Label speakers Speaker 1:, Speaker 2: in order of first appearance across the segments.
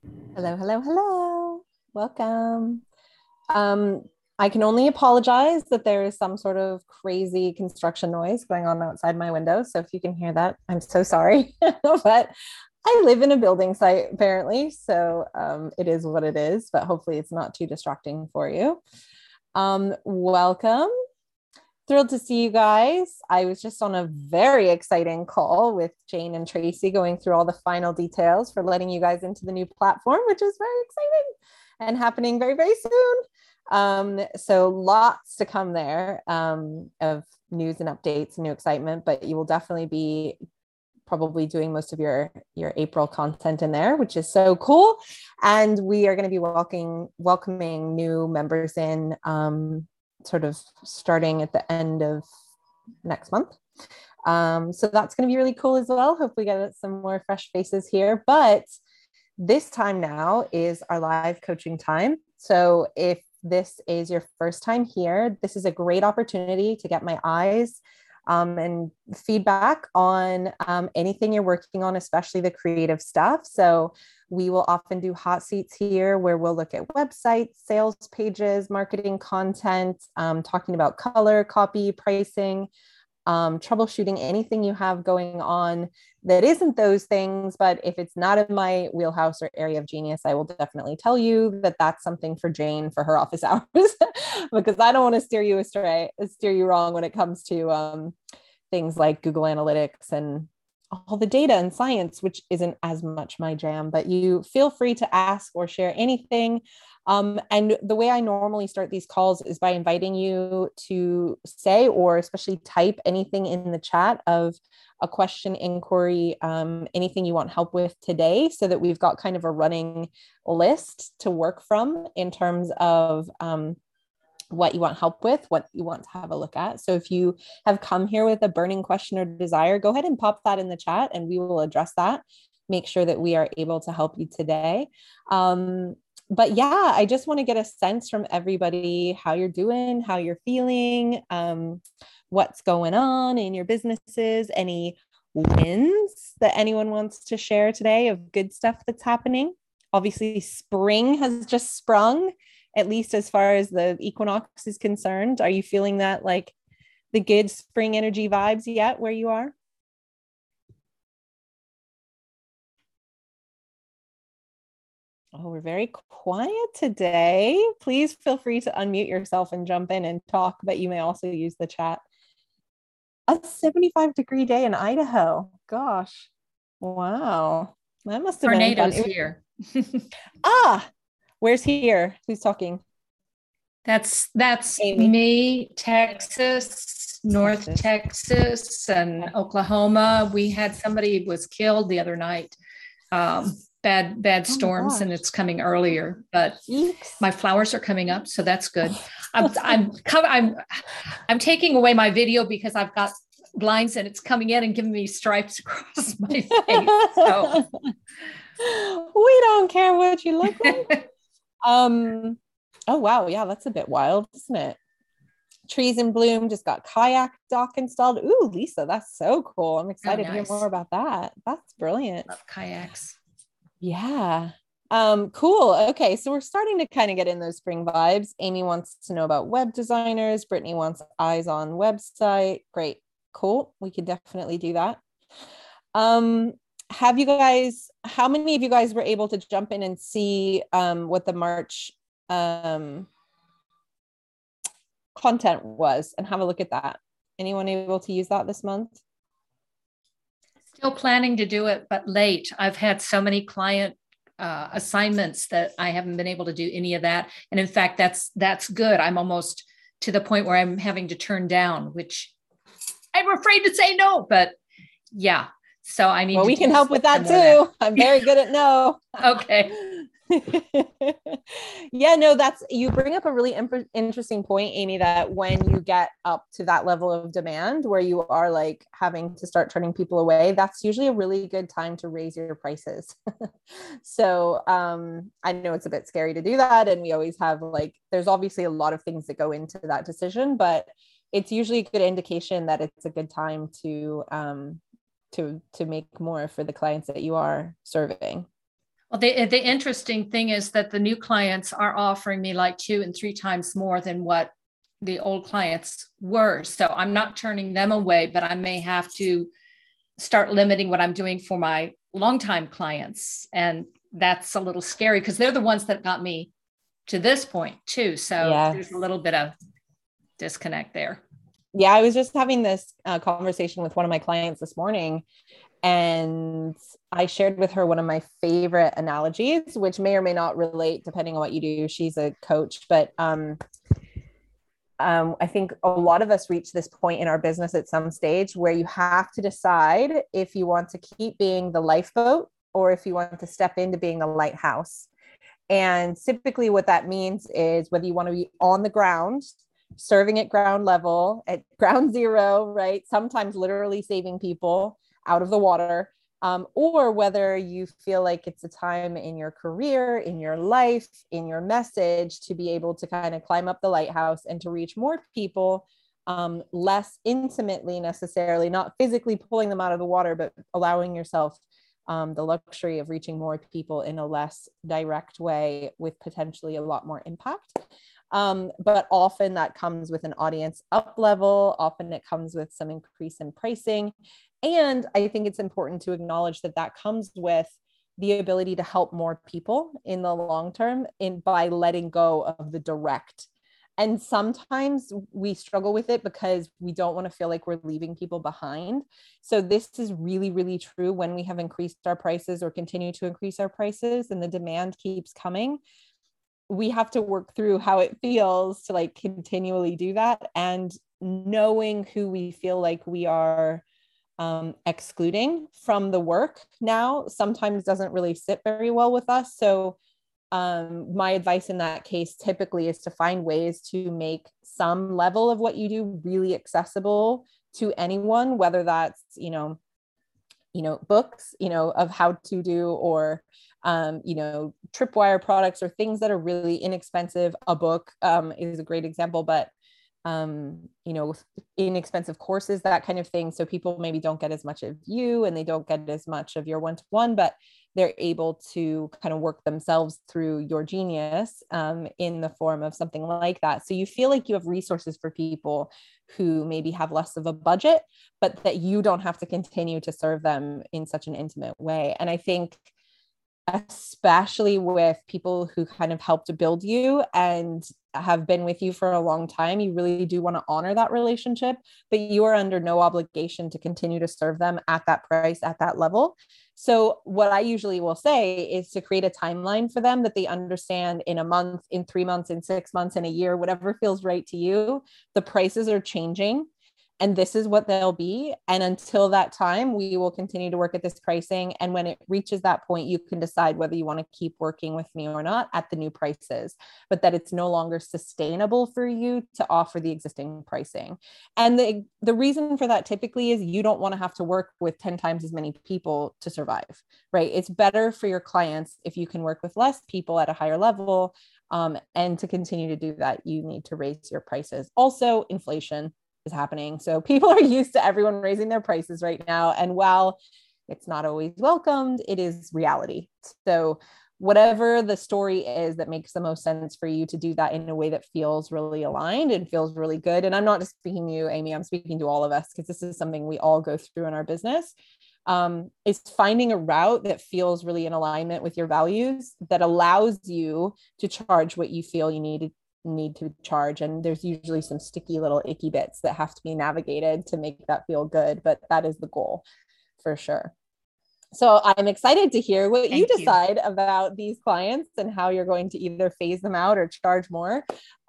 Speaker 1: Hello, hello, hello. Welcome. Um, I can only apologize that there is some sort of crazy construction noise going on outside my window. So if you can hear that, I'm so sorry. But I live in a building site apparently. So it is what it is, but hopefully it's not too distracting for you. Welcome. Thrilled to see you guys. I was just on a very exciting call with Jane and Tracy going through all the final details for letting you guys into the new platform, which is very exciting and happening very, very soon. So lots to come there of news and updates and new excitement, but you will definitely be probably doing most of your April content in there, which is so cool. And we are going to be welcoming new members in sort of starting at the end of next month. So that's going to be really cool as well. Hopefully, get some more fresh faces here. But this time now is our live coaching time. So if this is your first time here, this is a great opportunity to get my eyes and feedback on anything you're working on, especially the creative stuff. So we will often do hot seats here where we'll look at websites, sales pages, marketing content, talking about color, copy, pricing, troubleshooting anything you have going on that isn't those things. But if it's not in my wheelhouse or area of genius, I will definitely tell you that that's something for Jane for her office hours, because I don't want to steer you wrong when it comes to things like Google Analytics and all the data and science, which isn't as much my jam. But you feel free to ask or share anything. And the way I normally start these calls is by inviting you to say, or especially type anything in the chat of a question, inquiry, anything you want help with today, so that we've got kind of a running list to work from in terms of what you want help with, what you want to have a look at. So if you have come here with a burning question or desire, go ahead and pop that in the chat and we will address that. Make sure that we are able to help you today. But yeah, I just want to get a sense from everybody how you're doing, how you're feeling, what's going on in your businesses, any wins that anyone wants to share today of good stuff that's happening. Obviously, spring has just sprung, at least as far as the equinox is concerned. Are you feeling that, like, the good spring energy vibes yet where you are? Oh, we're very quiet today. Please feel free to unmute yourself and jump in and talk, but you may also use the chat. A 75-degree day in Idaho. Gosh. Wow. That must have been fun.
Speaker 2: Tornadoes here.
Speaker 1: Ah, where's here? Who's talking?
Speaker 2: That's
Speaker 1: Amy.
Speaker 2: me, Texas, North
Speaker 1: Texas.
Speaker 2: Texas, and
Speaker 1: Okay.
Speaker 2: Oklahoma. We had somebody was killed the other night. Bad
Speaker 1: Oh my
Speaker 2: storms, and
Speaker 1: gosh.
Speaker 2: it's coming earlier. But
Speaker 1: Eeks.
Speaker 2: my flowers are coming up, so that's good. I'm taking away my video because I've got blinds and it's coming in and giving me stripes across my face. So
Speaker 1: We don't care what you look like. Um, oh wow, yeah, that's a bit wild, isn't it? Trees in bloom, just got kayak dock installed. Ooh, Lisa, that's so cool. I'm
Speaker 2: oh,
Speaker 1: excited to hear more
Speaker 2: nice.
Speaker 1: about that. That's brilliant.
Speaker 2: Love kayaks.
Speaker 1: Yeah. Cool. Okay, so we're starting to kind of get in those spring vibes. Amy wants to know about web designers. Brittany wants eyes on website. Great. Cool. We could definitely do that. Um, have you guys, how many of you guys were able to jump in and see what the March um content was and have a look at that? Anyone able to use that this month?
Speaker 2: Still planning to do it, but late. I've had so many client assignments that I haven't been able to do any of that. And in fact, that's good. I'm almost to the point where I'm having to turn down, which I'm afraid to say no, but yeah. So I need
Speaker 1: Well,
Speaker 2: to
Speaker 1: we
Speaker 2: do
Speaker 1: can help with
Speaker 2: some
Speaker 1: that
Speaker 2: more of that.
Speaker 1: too. I'm very good at no.
Speaker 2: Okay.
Speaker 1: Yeah, no, that's, you bring up a really interesting point, Amy, that when you get up to that level of demand where you are like having to start turning people away, that's usually a really good time to raise your prices. So I know it's a bit scary to do that, and we always have, like, there's obviously a lot of things that go into that decision, but it's usually a good indication that it's a good time to make more for the clients that you are serving.
Speaker 2: Well, the interesting thing is that the new clients are offering me like 2 and 3 times more than what the old clients were. So I'm not turning them away, but I may have to start limiting what I'm doing for my longtime clients. And that's a little scary because they're the ones that got me to this point too. So there's a little bit of disconnect there.
Speaker 1: Yeah, I was just having this conversation with one of my clients this morning, and I shared with her one of my favorite analogies, which may or may not relate depending on what you do. She's a coach, but I think a lot of us reach this point in our business at some stage where you have to decide if you want to keep being the lifeboat or if you want to step into being the lighthouse. And typically what that means is whether you want to be on the ground, serving at ground level, at ground zero, right? Sometimes literally saving people out of the water, or whether you feel like it's a time in your career, in your life, in your message to be able to kind of climb up the lighthouse and to reach more people, less intimately necessarily, not physically pulling them out of the water, but allowing yourself the luxury of reaching more people in a less direct way with potentially a lot more impact. But often that comes with an audience up level. Often it comes with some increase in pricing. And I think it's important to acknowledge that that comes with the ability to help more people in the long term by letting go of the direct. And sometimes we struggle with it because we don't want to feel like we're leaving people behind. So this is really, really true when we have increased our prices or continue to increase our prices and the demand keeps coming. We have to work through how it feels to like continually do that, and knowing who we feel like we are excluding from the work now sometimes doesn't really sit very well with us. So my advice in that case typically is to find ways to make some level of what you do really accessible to anyone, whether that's, books, of how to do, or, tripwire products or things that are really inexpensive. A book is a great example, but inexpensive courses, that kind of thing. So people maybe don't get as much of you and they don't get as much of your one-to-one, but they're able to kind of work themselves through your genius in the form of something like that. So you feel like you have resources for people who maybe have less of a budget, but that you don't have to continue to serve them in such an intimate way. And I think especially with people who kind of help to build you and have been with you for a long time, you really do want to honor that relationship, but you are under no obligation to continue to serve them at that price, at that level. So what I usually will say is to create a timeline for them that they understand in a month, in 3 months, in 6 months, in a year, whatever feels right to you, the prices are changing. And this is what they'll be. And until that time, we will continue to work at this pricing. And when it reaches that point, you can decide whether you want to keep working with me or not at the new prices, but that it's no longer sustainable for you to offer the existing pricing. And the reason for that typically is you don't want to have to work with 10 times as many people to survive, right? It's better for your clients if you can work with less people at a higher level. And to continue to do that, you need to raise your prices. Also, inflation is happening. So people are used to everyone raising their prices right now. And while it's not always welcomed, it is reality. So whatever the story is that makes the most sense for you to do that in a way that feels really aligned and feels really good. And I'm not just speaking to you, Amy, I'm speaking to all of us, because this is something we all go through in our business, is finding a route that feels really in alignment with your values, that allows you to charge what you feel you need to charge. And there's usually some sticky little icky bits that have to be navigated to make that feel good, but that is the goal for sure. So I'm excited to hear what you decide about these clients and how you're going to either phase them out or charge more,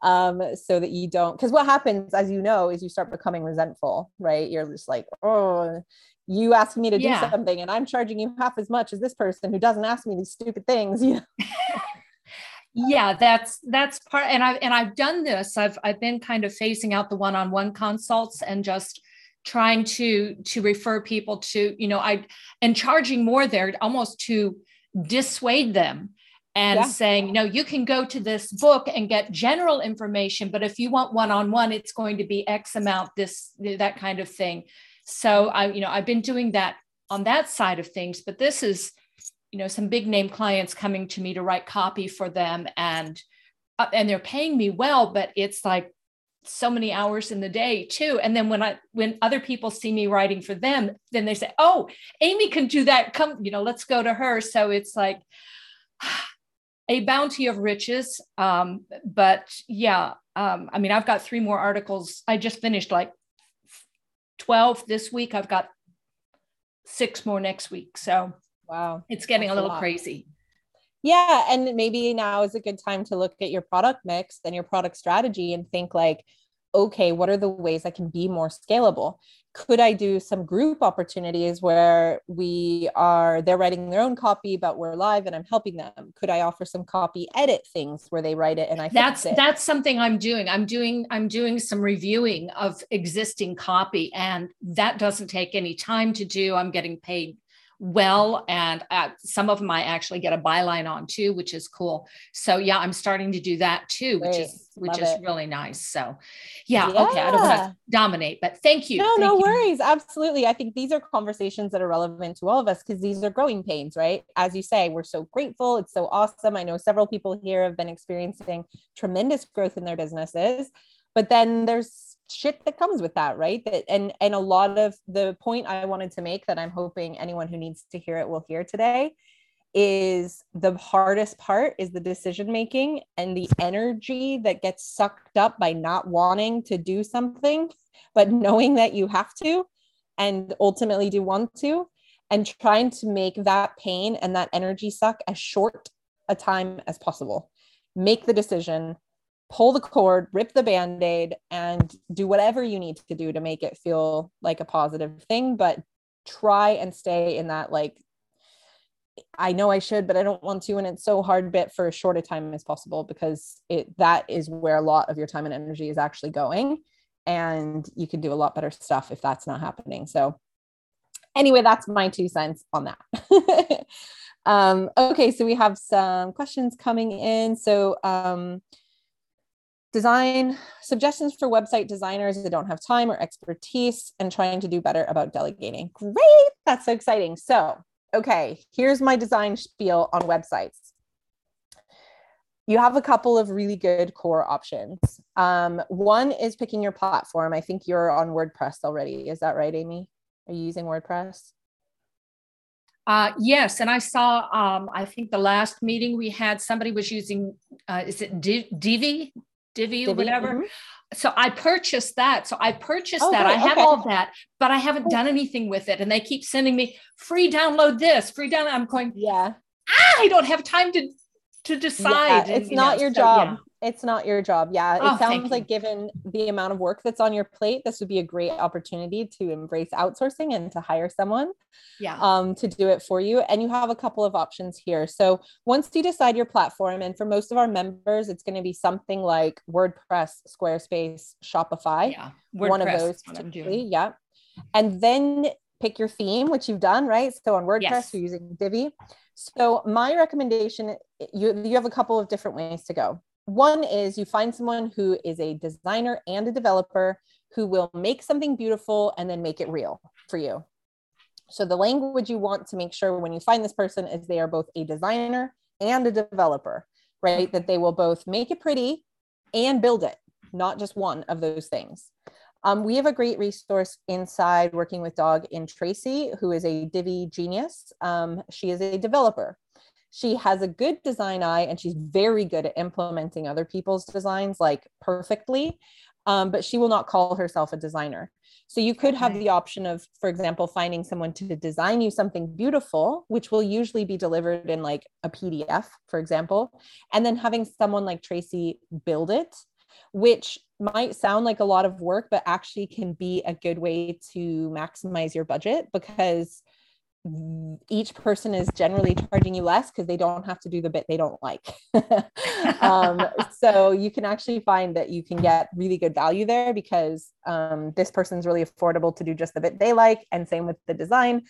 Speaker 1: so that you don't, because what happens, as you know, is you start becoming resentful, right? You're just like, oh, you asked me to do something and I'm charging you half as much as this person who doesn't ask me these stupid things.
Speaker 2: Yeah, that's part. And I've done this. I've been kind of phasing out the one-on-one consults and just trying to refer people to, and charging more there almost to dissuade them and saying, you can go to this book and get general information, but if you want one-on-one, it's going to be X amount, that kind of thing. So I've been doing that on that side of things, but this is some big name clients coming to me to write copy for them, and they're paying me well, but it's like so many hours in the day too. And then when other people see me writing for them, then they say, oh, Amy can do that. Come, let's go to her. So it's like a bounty of riches. But yeah, I've got 3 more articles. I just finished like 12 this week. I've got 6 more next week. So
Speaker 1: wow,
Speaker 2: it's getting a little crazy.
Speaker 1: Yeah. And maybe now is a good time to look at your product mix and your product strategy and think like, okay, what are the ways I can be more scalable? Could I do some group opportunities where they're writing their own copy, but we're live and I'm helping them? Could I offer some copy edit things where they write it and I fix it?
Speaker 2: That's something I'm doing. I'm doing some reviewing of existing copy, and that doesn't take any time to do. I'm getting paid well, and some of them I actually get a byline on too, which is cool. So yeah, I'm starting to do that too, which is really nice. So yeah, okay, I don't want to dominate, but thank you.
Speaker 1: No worries. Absolutely. I think these are conversations that are relevant to all of us because these are growing pains, right? As you say, we're so grateful. It's so awesome. I know several people here have been experiencing tremendous growth in their businesses, but then there's shit that comes with that, right? And a lot of the point I wanted to make that I'm hoping anyone who needs to hear it will hear today is the hardest part is the decision making and the energy that gets sucked up by not wanting to do something, but knowing that you have to and ultimately do want to, and trying to make that pain and that energy suck as short a time as possible. Make the decision, pull the cord, rip the Band-Aid, and do whatever you need to do to make it feel like a positive thing. But try and stay in that, like, I know I should, but I don't want to. And it's so hard bit for as short a time as possible, because that is where a lot of your time and energy is actually going. And you can do a lot better stuff if that's not happening. So anyway, that's my 2 cents on that. Okay. So we have some questions coming in. So, design suggestions for website designers that don't have time or expertise and trying to do better about delegating. Great. That's so exciting. So, okay, here's my design spiel on websites. You have a couple of really good core options. One is picking your platform. I think you're on WordPress already. Is that right, Amy? Are you using WordPress?
Speaker 2: Yes. And I saw, I think the last meeting we had, somebody was using, is it Divi or whatever. Mm-hmm. So I purchased that. I have all that, but I haven't done anything with it. And they keep sending me free download this, free download. I'm going, I don't have time to decide.
Speaker 1: Yeah, it's not your job. Yeah. It's not your job. Yeah. It sounds like given the amount of work that's on your plate, this would be a great opportunity to embrace outsourcing and to hire someone to do it for you. And you have a couple of options here. So once you decide your platform, and for most of our members, it's going to be something like WordPress, Squarespace, Shopify. Yeah.
Speaker 2: One of
Speaker 1: those typically. Yeah. And then pick your theme, which you've done, right? So on WordPress, you're using Divi. So my recommendation, you have a couple of different ways to go. One is you find someone who is a designer and a developer who will make something beautiful and then make it real for you. So the language you want to make sure when you find this person is they are both a designer and a developer, right? That they will both make it pretty and build it, not just one of those things. We have a great resource inside Working with Dog in Tracy, who is a Divi genius. She is a developer. She has a good design eye and she's very good at implementing other people's designs like perfectly, but she will not call herself a designer. So you could have the option of, for example, finding someone to design you something beautiful, which will usually be delivered in like a PDF, for example, and then having someone like Tracy build it, which might sound like a lot of work, but actually can be a good way to maximize your budget, because each person is generally charging you less because they don't have to do the bit they don't like. So you can actually find that you can get really good value there because this person's really affordable to do just the bit they like, and same with the design.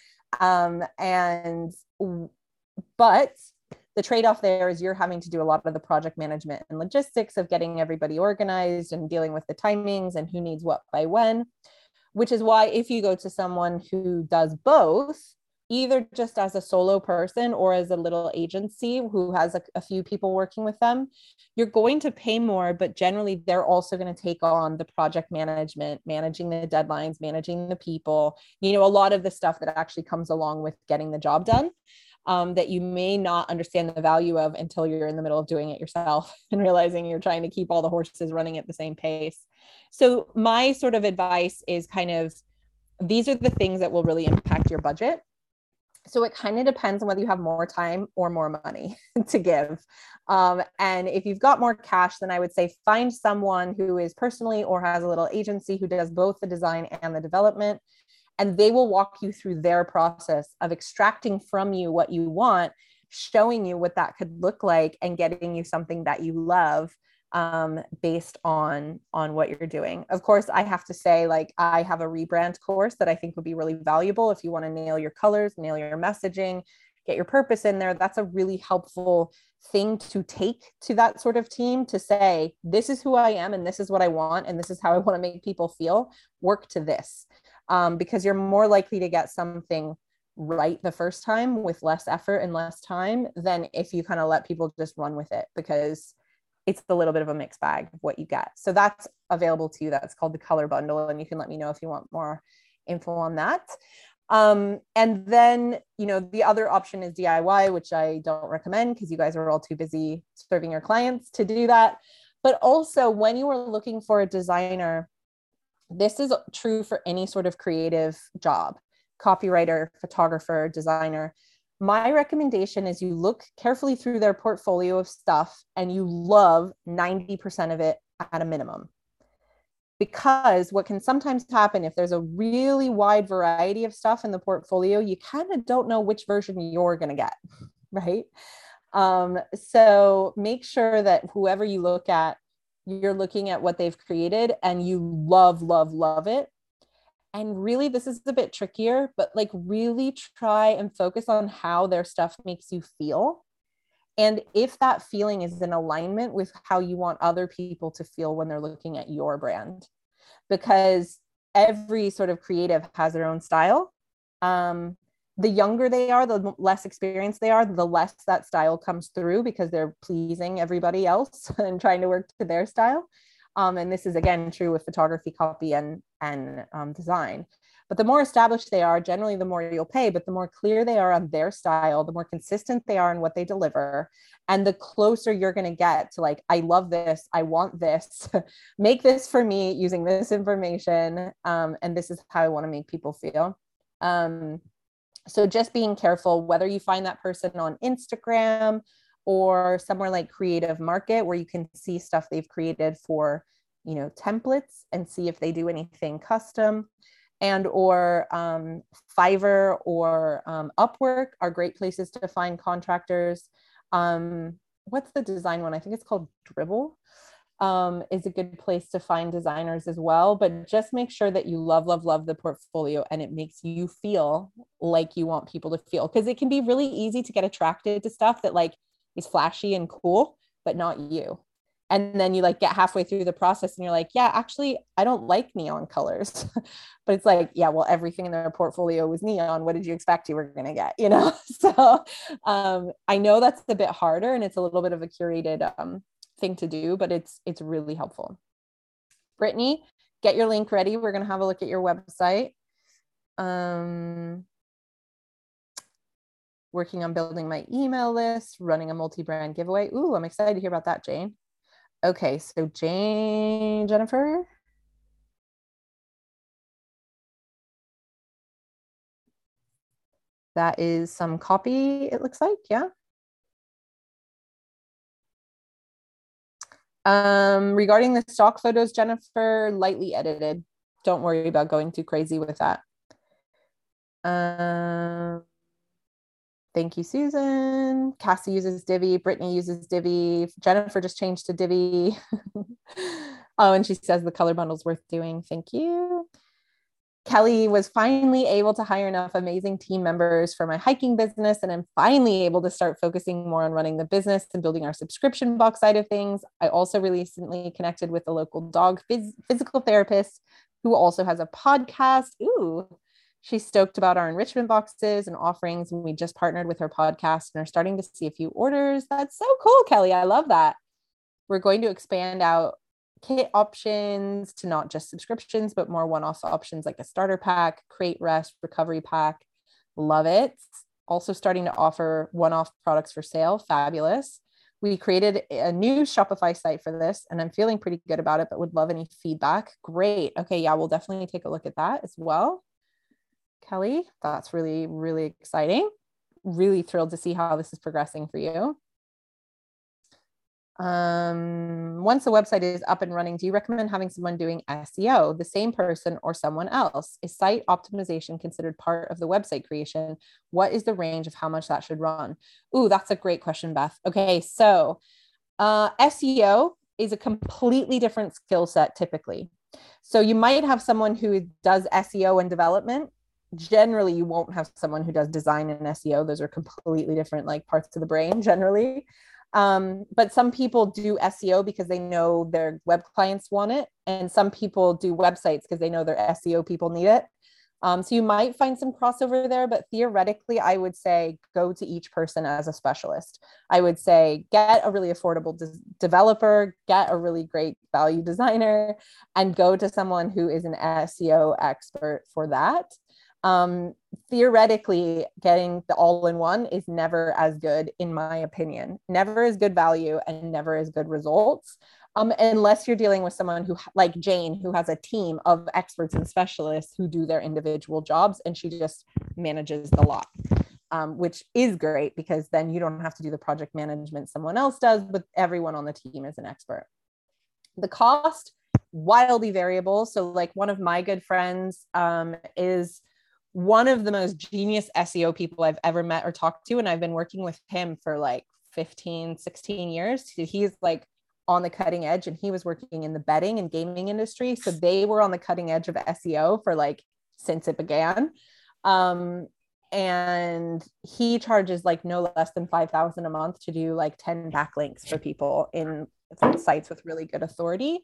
Speaker 1: But the trade-off there is you're having to do a lot of the project management and logistics of getting everybody organized and dealing with the timings and who needs what by when, which is why if you go to someone who does both, either just as a solo person or as a little agency who has a few people working with them, you're going to pay more, but generally they're also going to take on the project management, managing the deadlines, managing the people, a lot of the stuff that actually comes along with getting the job done. That you may not understand the value of until you're in the middle of doing it yourself and realizing you're trying to keep all the horses running at the same pace. So my sort of advice is kind of, these are the things that will really impact your budget. So it kind of depends on whether you have more time or more money to give. And if you've got more cash, then I would say find someone who is personally or has a little agency who does both the design and the development. And they will walk you through their process of extracting from you what you want, showing you what that could look like, and getting you something that you love, based on what you're doing. Of course, I have to say, like, I have a rebrand course that I think would be really valuable if you want to nail your colors, nail your messaging, get your purpose in there. That's a really helpful thing to take to that sort of team, to say, this is who I am and this is what I want and this is how I want to make people feel. Work to this. Because you're more likely to get something right the first time with less effort and less time than if you kind of let people just run with it, because it's a little bit of a mixed bag of what you get. So that's available to you. That's called the color bundle. And you can let me know if you want more info on that. And then, the other option is DIY, which I don't recommend because you guys are all too busy serving your clients to do that. But also, when you are looking for a designer, this is true for any sort of creative job, copywriter, photographer, designer. My recommendation is you look carefully through their portfolio of stuff and you love 90% of it at a minimum. Because what can sometimes happen if there's a really wide variety of stuff in the portfolio, you kind of don't know which version you're going to get, right? So make sure that whoever you look at, you're looking at what they've created and you love, love, love it. And really, this is a bit trickier, but like really try and focus on how their stuff makes you feel. And if that feeling is in alignment with how you want other people to feel when they're looking at your brand, because every sort of creative has their own style. The younger they are, the less experienced they are, the less that style comes through because they're pleasing everybody else and trying to work to their style. And this is, again, true with photography, copy, and design. But the more established they are, generally, the more you'll pay. But the more clear they are on their style, the more consistent they are in what they deliver, and the closer you're going to get to, like, I love this, I want this, make this for me using this information, and this is how I want to make people feel. So just being careful whether you find that person on Instagram or somewhere like Creative Market, where you can see stuff they've created for, templates, and see if they do anything custom, and or Fiverr or Upwork are great places to find contractors. What's the design one? I think it's called Dribbble. Is a good place to find designers as well. But just make sure that you love, love, love the portfolio and it makes you feel like you want people to feel. Because it can be really easy to get attracted to stuff that like is flashy and cool, but not you. And then you like get halfway through the process and you're like, yeah, actually, I don't like neon colors. But it's like, yeah, well, everything in their portfolio was neon. What did you expect you were going to get? So I know that's a bit harder and it's a little bit of a curated thing to do, but it's really helpful. Brittany, get your link ready. We're going to have a look at your website. Working on building my email list, running a multi-brand giveaway. Ooh, I'm excited to hear about that, Jane. Okay, so Jennifer. That is some copy, it looks like, yeah. Regarding the stock photos, Jennifer, lightly edited. Don't worry about going too crazy with that. Thank you, Susan. Cassie uses Divi. Brittany uses Divi. Jennifer just changed to Divi. Oh, and she says the color bundle's worth doing. Thank you. Kelly was finally able to hire enough amazing team members for my hiking business, and I'm finally able to start focusing more on running the business and building our subscription box side of things. I also recently connected with a local dog physical therapist who also has a podcast. Ooh, She's stoked about our enrichment boxes and offerings. And we just partnered with her podcast and are starting to see a few orders. That's so cool, Kelly. I love that. We're going to expand out kit options to not just subscriptions, but more one-off options like a starter pack, crate rest, recovery pack. Love it. Also starting to offer one-off products for sale. Fabulous. We created a new Shopify site for this, and I'm feeling pretty good about it, but would love any feedback. Great. Okay. Yeah, we'll definitely take a look at that as well. Kelly, that's really, really exciting. Really thrilled to see how this is progressing for you. Once the website is up and running, do you recommend having someone doing SEO, the same person or someone else? Is site optimization considered part of the website creation? What is the range of how much that should run? Ooh, that's a great question, Beth. Okay, so SEO is a completely different skill set typically. So you might have someone who does SEO and development. Generally, you won't have someone who does design and SEO. Those are completely different like parts of the brain generally. But some people do SEO because they know their web clients want it. And some people do websites because they know their SEO people need it. So you might find some crossover there, but theoretically, I would say go to each person as a specialist. I would say get a really affordable developer, get a really great value designer, and go to someone who is an SEO expert for that. Theoretically, getting the all-in-one is never as good, in my opinion, never as good value and never as good results. Unless you're dealing with someone who like Jane, who has a team of experts and specialists who do their individual jobs, and she just manages the lot, which is great because then you don't have to do the project management someone else does, but everyone on the team is an expert. The cost, wildly variable. So like one of my good friends is one of the most genius SEO people I've ever met or talked to. And I've been working with him for like 15, 16 years. He's like on the cutting edge, and he was working in the betting and gaming industry. So they were on the cutting edge of SEO for like since it began. And he charges like no less than 5,000 a month to do like 10 backlinks for people in sites with really good authority.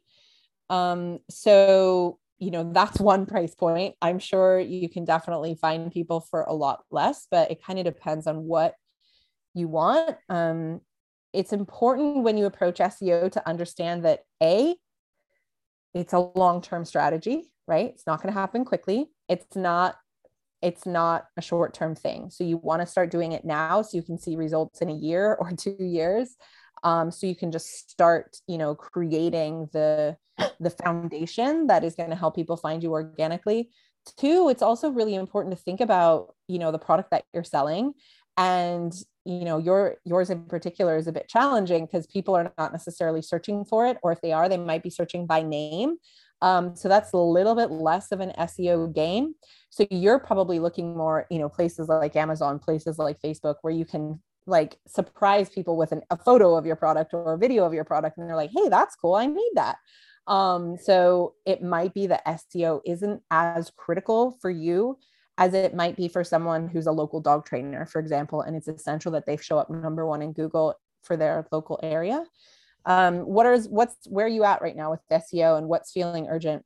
Speaker 1: So that's one price point. I'm sure you can definitely find people for a lot less, but it kind of depends on what you want. It's important when you approach SEO to understand that it's a long-term strategy, right? It's not going to happen quickly. It's not a short-term thing. So you want to start doing it now so you can see results in a year or 2 years. So you can just start, creating the foundation that is going to help people find you organically. 2, it's also really important to think about, the product that you're selling. And, yours in particular is a bit challenging because people are not necessarily searching for it, or if they are, they might be searching by name. So that's a little bit less of an SEO game. So you're probably looking more, places like Amazon, places like Facebook, where you can like surprise people with a photo of your product or a video of your product. And they're like, hey, that's cool. I need that. So it might be that SEO isn't as critical for you as it might be for someone who's a local dog trainer, for example, and it's essential that they show up number 1 in Google for their local area. Where are you at right now with SEO, and what's feeling urgent?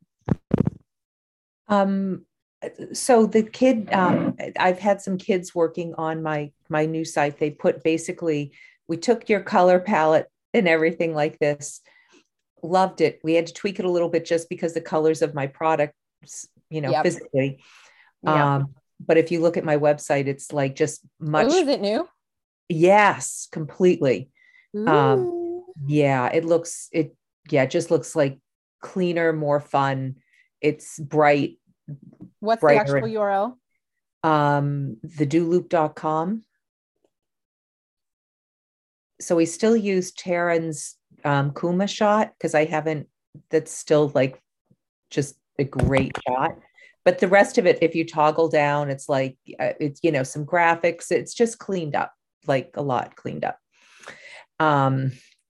Speaker 3: So the kid, I've had some kids working on my new site. They put basically, we took your color palette and everything like this. Loved it. We had to tweak it a little bit just because the colors of my products, yep. Physically. Yep. But if you look at my website, it's like just much.
Speaker 1: Oh, is it new?
Speaker 3: Yes, completely. Yeah, it just looks like cleaner, more fun. It's bright.
Speaker 1: What's the actual URL?
Speaker 3: TheDoLoop.com. So we still use Taryn's Kuma shot because that's still like just a great shot. But the rest of it, if you toggle down, it's like, it's, some graphics, it's just cleaned up, like a lot cleaned up. But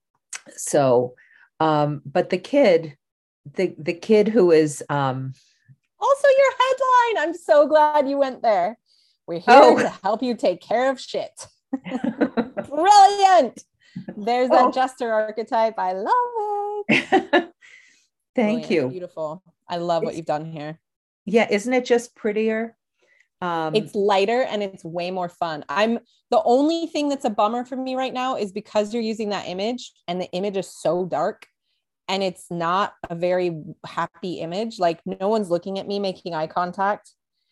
Speaker 3: the kid who is,
Speaker 1: also your headline. I'm so glad you went there. We're here to help you take care of shit. Brilliant. There's that Jester archetype. I love it.
Speaker 3: Thank you.
Speaker 1: Beautiful. I love what you've done here.
Speaker 3: Yeah. Isn't it just prettier?
Speaker 1: It's lighter and it's way more fun. The only thing that's a bummer for me right now is because you're using that image and the image is so dark and it's not a very happy image. Like no one's looking at me making eye contact.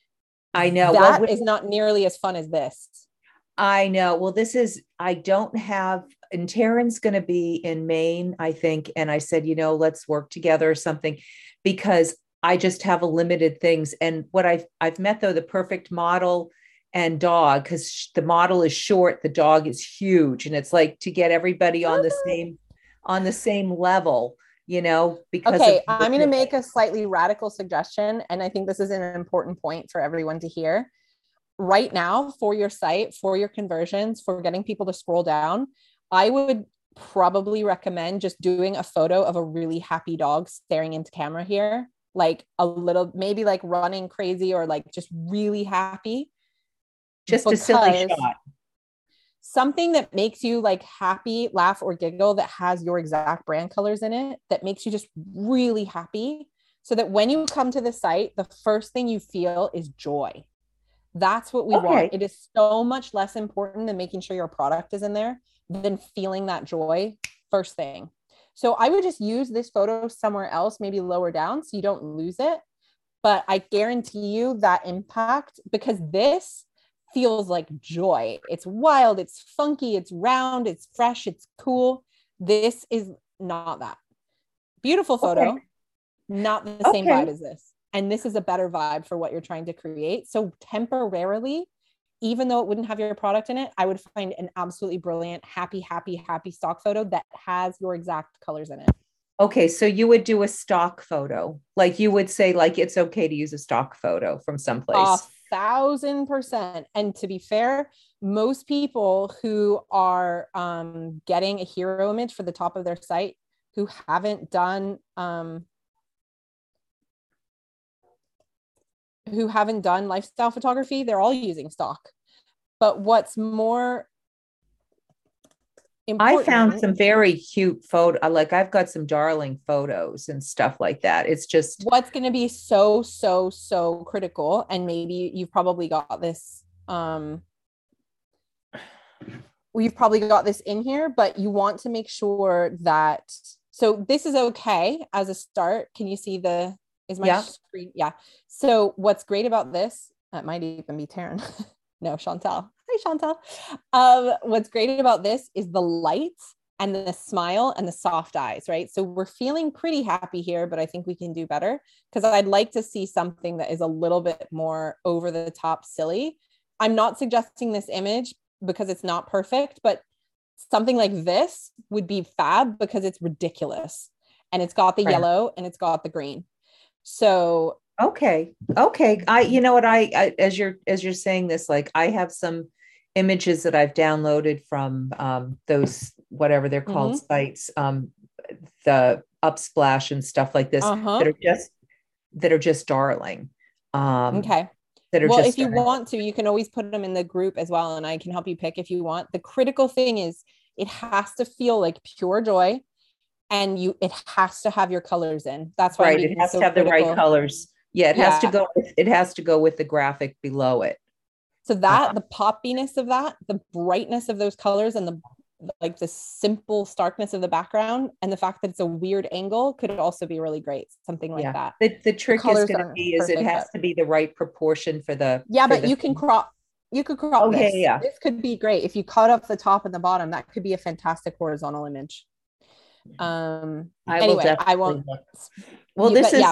Speaker 3: I know
Speaker 1: that is not nearly as fun as this.
Speaker 3: I know. Well, I don't have, and Taryn's going to be in Maine, I think. And I said, let's work together or something, because I just have a limited things. And what I've met though, the perfect model and dog, because the model is short, the dog is huge. And it's like to get everybody on the same level, because
Speaker 1: I'm going to make a slightly radical suggestion. And I think this is an important point for everyone to hear. Right now, for your site, for your conversions, for getting people to scroll down, I would probably recommend just doing a photo of a really happy dog staring into camera here, like a little, maybe like running crazy or like just really happy.
Speaker 3: Just a silly shot.
Speaker 1: Something that makes you like happy, laugh, or giggle that has your exact brand colors in it, that makes you just really happy, so that when you come to the site, the first thing you feel is joy. That's what we want. It is so much less important than making sure your product is in there than feeling that joy first thing. So I would just use this photo somewhere else, maybe lower down, so you don't lose it. But I guarantee you that impact, because this feels like joy. It's wild, it's funky, it's round, it's fresh, it's cool. This is not that. Beautiful photo, not the same vibe as this. And this is a better vibe for what you're trying to create. So temporarily, even though it wouldn't have your product in it, I would find an absolutely brilliant, happy stock photo that has your exact colors in it.
Speaker 3: Okay. So you would do a stock photo. Like you would say, like, it's okay to use a stock photo from someplace.
Speaker 1: 1,000%. And to be fair, most people who are getting a hero image for the top of their site, who haven't done lifestyle photography, they're all using stock. But what's more important,
Speaker 3: I found some very cute photo. Like I've got some darling photos and stuff like that. It's just
Speaker 1: what's going to be so critical. And maybe you've probably got this, we've probably got this in here, but you want to make sure that, so this is okay as a start. Can you see is my screen? Yeah. So what's great about this, that might even be Taryn. No, Chantal. Hi, Chantal. What's great about this is the light and the smile and the soft eyes, right? So we're feeling pretty happy here, but I think we can do better, because I'd like to see something that is a little bit more over the top silly. I'm not suggesting this image because it's not perfect, but something like this would be fab because it's ridiculous. And it's got the yellow and it's got the green. So
Speaker 3: okay. You know what, I as you're saying this, like I have some images that I've downloaded from those, whatever they're called, sites, the Upsplash and stuff like this, that are just darling.
Speaker 1: Okay. Well, if you want to, you can always put them in the group as well, and I can help you pick if you want. The critical thing is it has to feel like pure joy. And it has to have your colors in. That's why
Speaker 3: it has to have the right colors. Yeah, it has to go with the graphic below it.
Speaker 1: So that the poppiness of that, the brightness of those colors, and the simple starkness of the background, and the fact that it's a weird angle could also be really great. Something like that.
Speaker 3: The trick is going to be it has to be the right proportion for the.
Speaker 1: But you can crop. You could crop this. Yeah. This could be great if you cut off the top and the bottom. That could be a fantastic horizontal image. I won't.
Speaker 3: Well,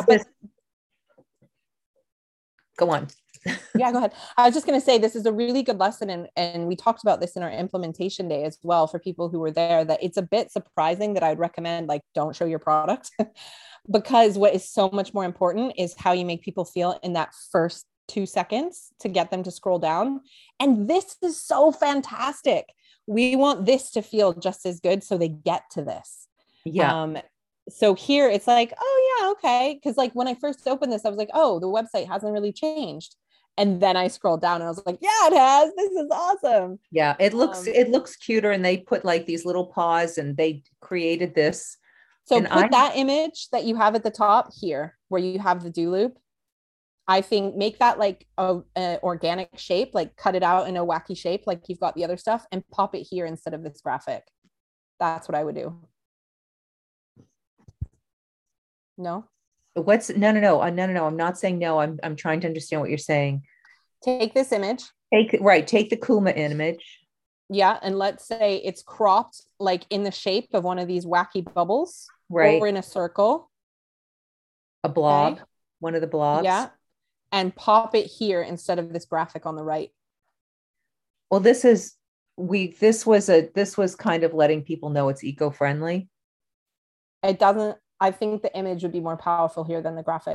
Speaker 3: go on.
Speaker 1: Yeah, go ahead. I was just going to say, this is a really good lesson. And we talked about this in our implementation day as well, for people who were there, that it's a bit surprising that I'd recommend, like, don't show your product because what is so much more important is how you make people feel in that first 2 seconds to get them to scroll down. And this is so fantastic. We want this to feel just as good, so they get to this.
Speaker 3: Yeah.
Speaker 1: So here it's like, oh yeah, okay. Cause like when I first opened this, I was like, oh, the website hasn't really changed. And then I scrolled down and I was like, yeah, it has. This is awesome.
Speaker 3: Yeah. It looks cuter. And they put like these little paws and they created this.
Speaker 1: So put that image that you have at the top here, where you have the do loop. I think make that like a organic shape, like cut it out in a wacky shape, like you've got the other stuff, and pop it here instead of this graphic. That's what I would do. No?
Speaker 3: What's no. I'm not saying no. I'm trying to understand what you're saying.
Speaker 1: Take this image.
Speaker 3: Take the Kuma image.
Speaker 1: Yeah, and let's say it's cropped like in the shape of one of these wacky bubbles,
Speaker 3: right,
Speaker 1: or in a circle.
Speaker 3: A blob,
Speaker 1: okay.
Speaker 3: One of the blobs.
Speaker 1: Yeah, and pop it here instead of this graphic on the right.
Speaker 3: Well, this was kind of letting people know it's eco-friendly.
Speaker 1: It doesn't, I think the image would be more powerful here than the graphic.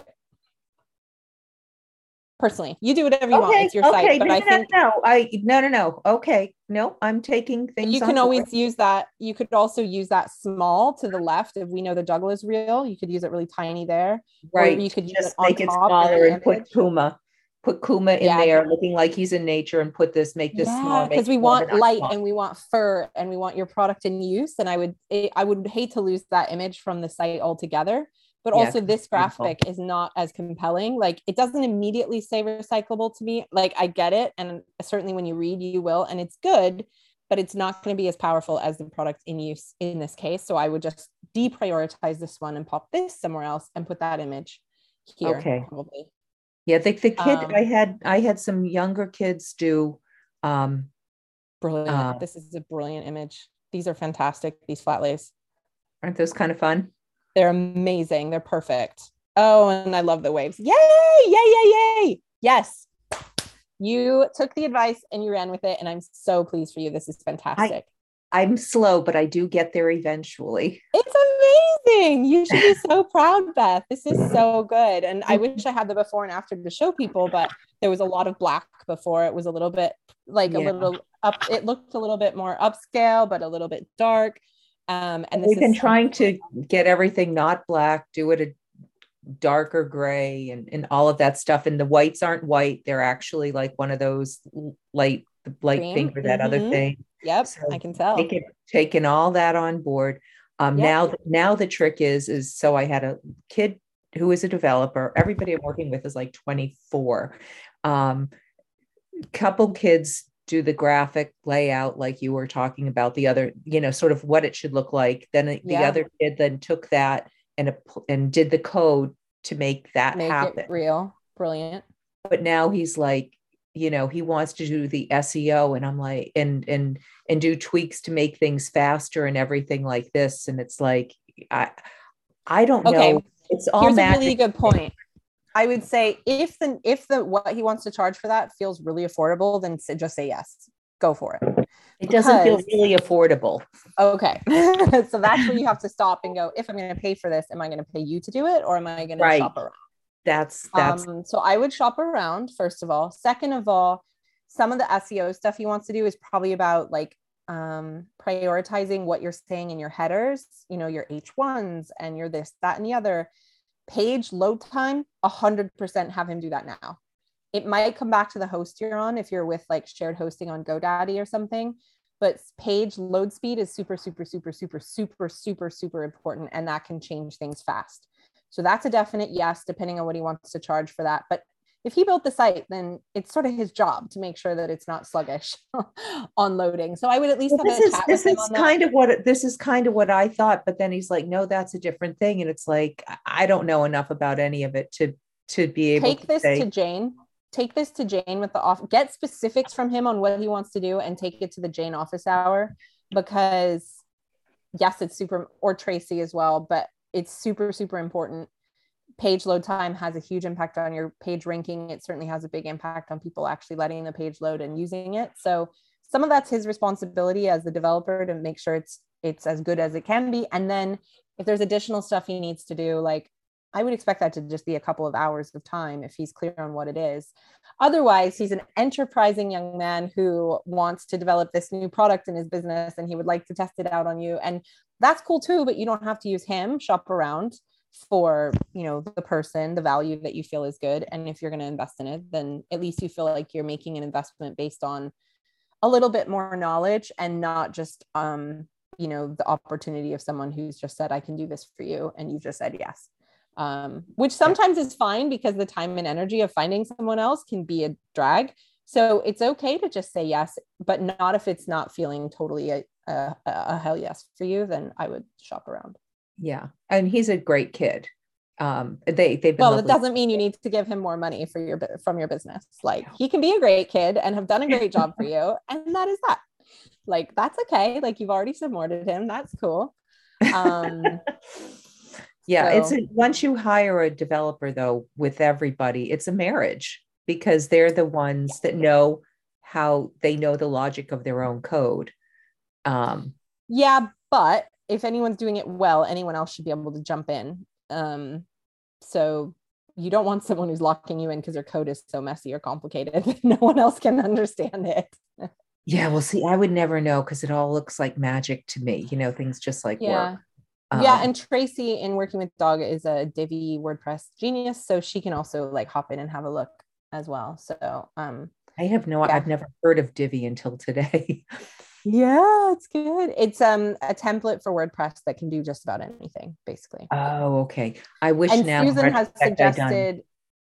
Speaker 1: Personally, you do whatever you want. It's your site, but I think
Speaker 3: no. Okay, no, I'm taking things.
Speaker 1: You can always use that. You could also use that small to the left. If we know the Douglas is real, you could use it really tiny there.
Speaker 3: Right.
Speaker 1: Or you could
Speaker 3: just make it smaller and put Kuma in there, looking like he's in nature, and make this smaller.
Speaker 1: Because we want light and we want fur and we want your product in use. And I would hate to lose that image from the site altogether. But also this graphic is not as compelling. Like it doesn't immediately say recyclable to me. Like I get it. And certainly when you read, you will, and it's good, but it's not going to be as powerful as the product in use in this case. So I would just deprioritize this one and pop this somewhere else and put that image here.
Speaker 3: Okay.
Speaker 1: Probably.
Speaker 3: Yeah. The kid I had some younger kids do.
Speaker 1: Brilliant. This is a brilliant image. These are fantastic. These flat lays.
Speaker 3: Aren't those kind of fun?
Speaker 1: They're amazing. They're perfect. Oh, and I love the waves. Yay, yay, yay, yay. Yes. You took the advice and you ran with it. And I'm so pleased for you. This is fantastic.
Speaker 3: I'm slow, but I do get there eventually.
Speaker 1: It's amazing. You should be so proud, Beth. This is so good. And I wish I had the before and after to show people, but there was a lot of black before. It was a little bit like a little up. It looked a little bit more upscale, but a little bit dark. And
Speaker 3: we've been trying to get everything not black, do it a darker gray and all of that stuff. And the whites aren't white. They're actually like one of those light pink or that other thing.
Speaker 1: Yep. So I can tell.
Speaker 3: Taking all that on board. Now the trick is, so I had a kid who is a developer. Everybody I'm working with is like 24. Couple kids do the graphic layout like you were talking about, the other, sort of what it should look like. Then the other kid then took that and did the code to make that happen.
Speaker 1: It real. Brilliant.
Speaker 3: But now he's like, he wants to do the SEO, and I'm like, and do tweaks to make things faster and everything like this. And it's like, I don't know. It's all
Speaker 1: Here's a really good point. I would say if the what he wants to charge for that feels really affordable, then just say yes. Go for it.
Speaker 3: It doesn't feel really affordable.
Speaker 1: Okay. So that's where you have to stop and go, if I'm going to pay for this, am I going to pay you to do it, or am I going to shop around?
Speaker 3: That's
Speaker 1: so I would shop around, first of all. Second of all, some of the SEO stuff he wants to do is probably about like prioritizing what you're saying in your headers, your H1s and your this, that, and the other. Page load time, 100% have him do that now. It might come back to the host you're on if you're with like shared hosting on GoDaddy or something, but page load speed is super, super, super, super, super, super, super important. And that can change things fast. So that's a definite yes, depending on what he wants to charge for that. But if he built the site, then it's sort of his job to make sure that it's not sluggish on loading. So I would at least have a chat with him on that.
Speaker 3: This is kind of what I thought, but then he's like, no, that's a different thing. And it's like, I don't know enough about any of it to be able
Speaker 1: to this to Jane. Take this to Jane with get specifics from him on what he wants to do and take it to the Jane office hour, because yes, it's super, or Tracy as well, but it's super, super important. Page load time has a huge impact on your page ranking. It certainly has a big impact on people actually letting the page load and using it. So some of that's his responsibility as the developer to make sure it's as good as it can be. And then if there's additional stuff he needs to do, like I would expect that to just be a couple of hours of time if he's clear on what it is. Otherwise, he's an enterprising young man who wants to develop this new product in his business and he would like to test it out on you. And that's cool too, but you don't have to use him. Shop around for the person, the value that you feel is good. And if you're going to invest in it, then at least you feel like you're making an investment based on a little bit more knowledge and not just the opportunity of someone who's just said, I can do this for you, and you just said yes. which sometimes is fine because the time and energy of finding someone else can be a drag. So it's okay to just say yes, but not if it's not feeling totally a hell yes for you, then I would shop around.
Speaker 3: Yeah. And he's a great kid. They've been
Speaker 1: well,
Speaker 3: lovely.
Speaker 1: It doesn't mean you need to give him more money from your business. Like, he can be a great kid and have done a great job for you. And that is that. Like, that's okay. Like, you've already supported him. That's cool.
Speaker 3: Yeah.
Speaker 1: So,
Speaker 3: Once you hire a developer though, with everybody, it's a marriage because they're the ones that know how they know the logic of their own code.
Speaker 1: Yeah, but if anyone's doing it well, anyone else should be able to jump in. So you don't want someone who's locking you in because their code is so messy or complicated that no one else can understand it.
Speaker 3: Yeah, well, see, I would never know because it all looks like magic to me. Things just like work.
Speaker 1: Yeah, and Tracy, in Working with Dog, is a Divi WordPress genius, so she can also like hop in and have a look as well. So
Speaker 3: I've never heard of Divi until today.
Speaker 1: Yeah, it's good. It's a template for WordPress that can do just about anything, basically.
Speaker 3: Oh, okay. I wish
Speaker 1: and
Speaker 3: now
Speaker 1: Susan has suggested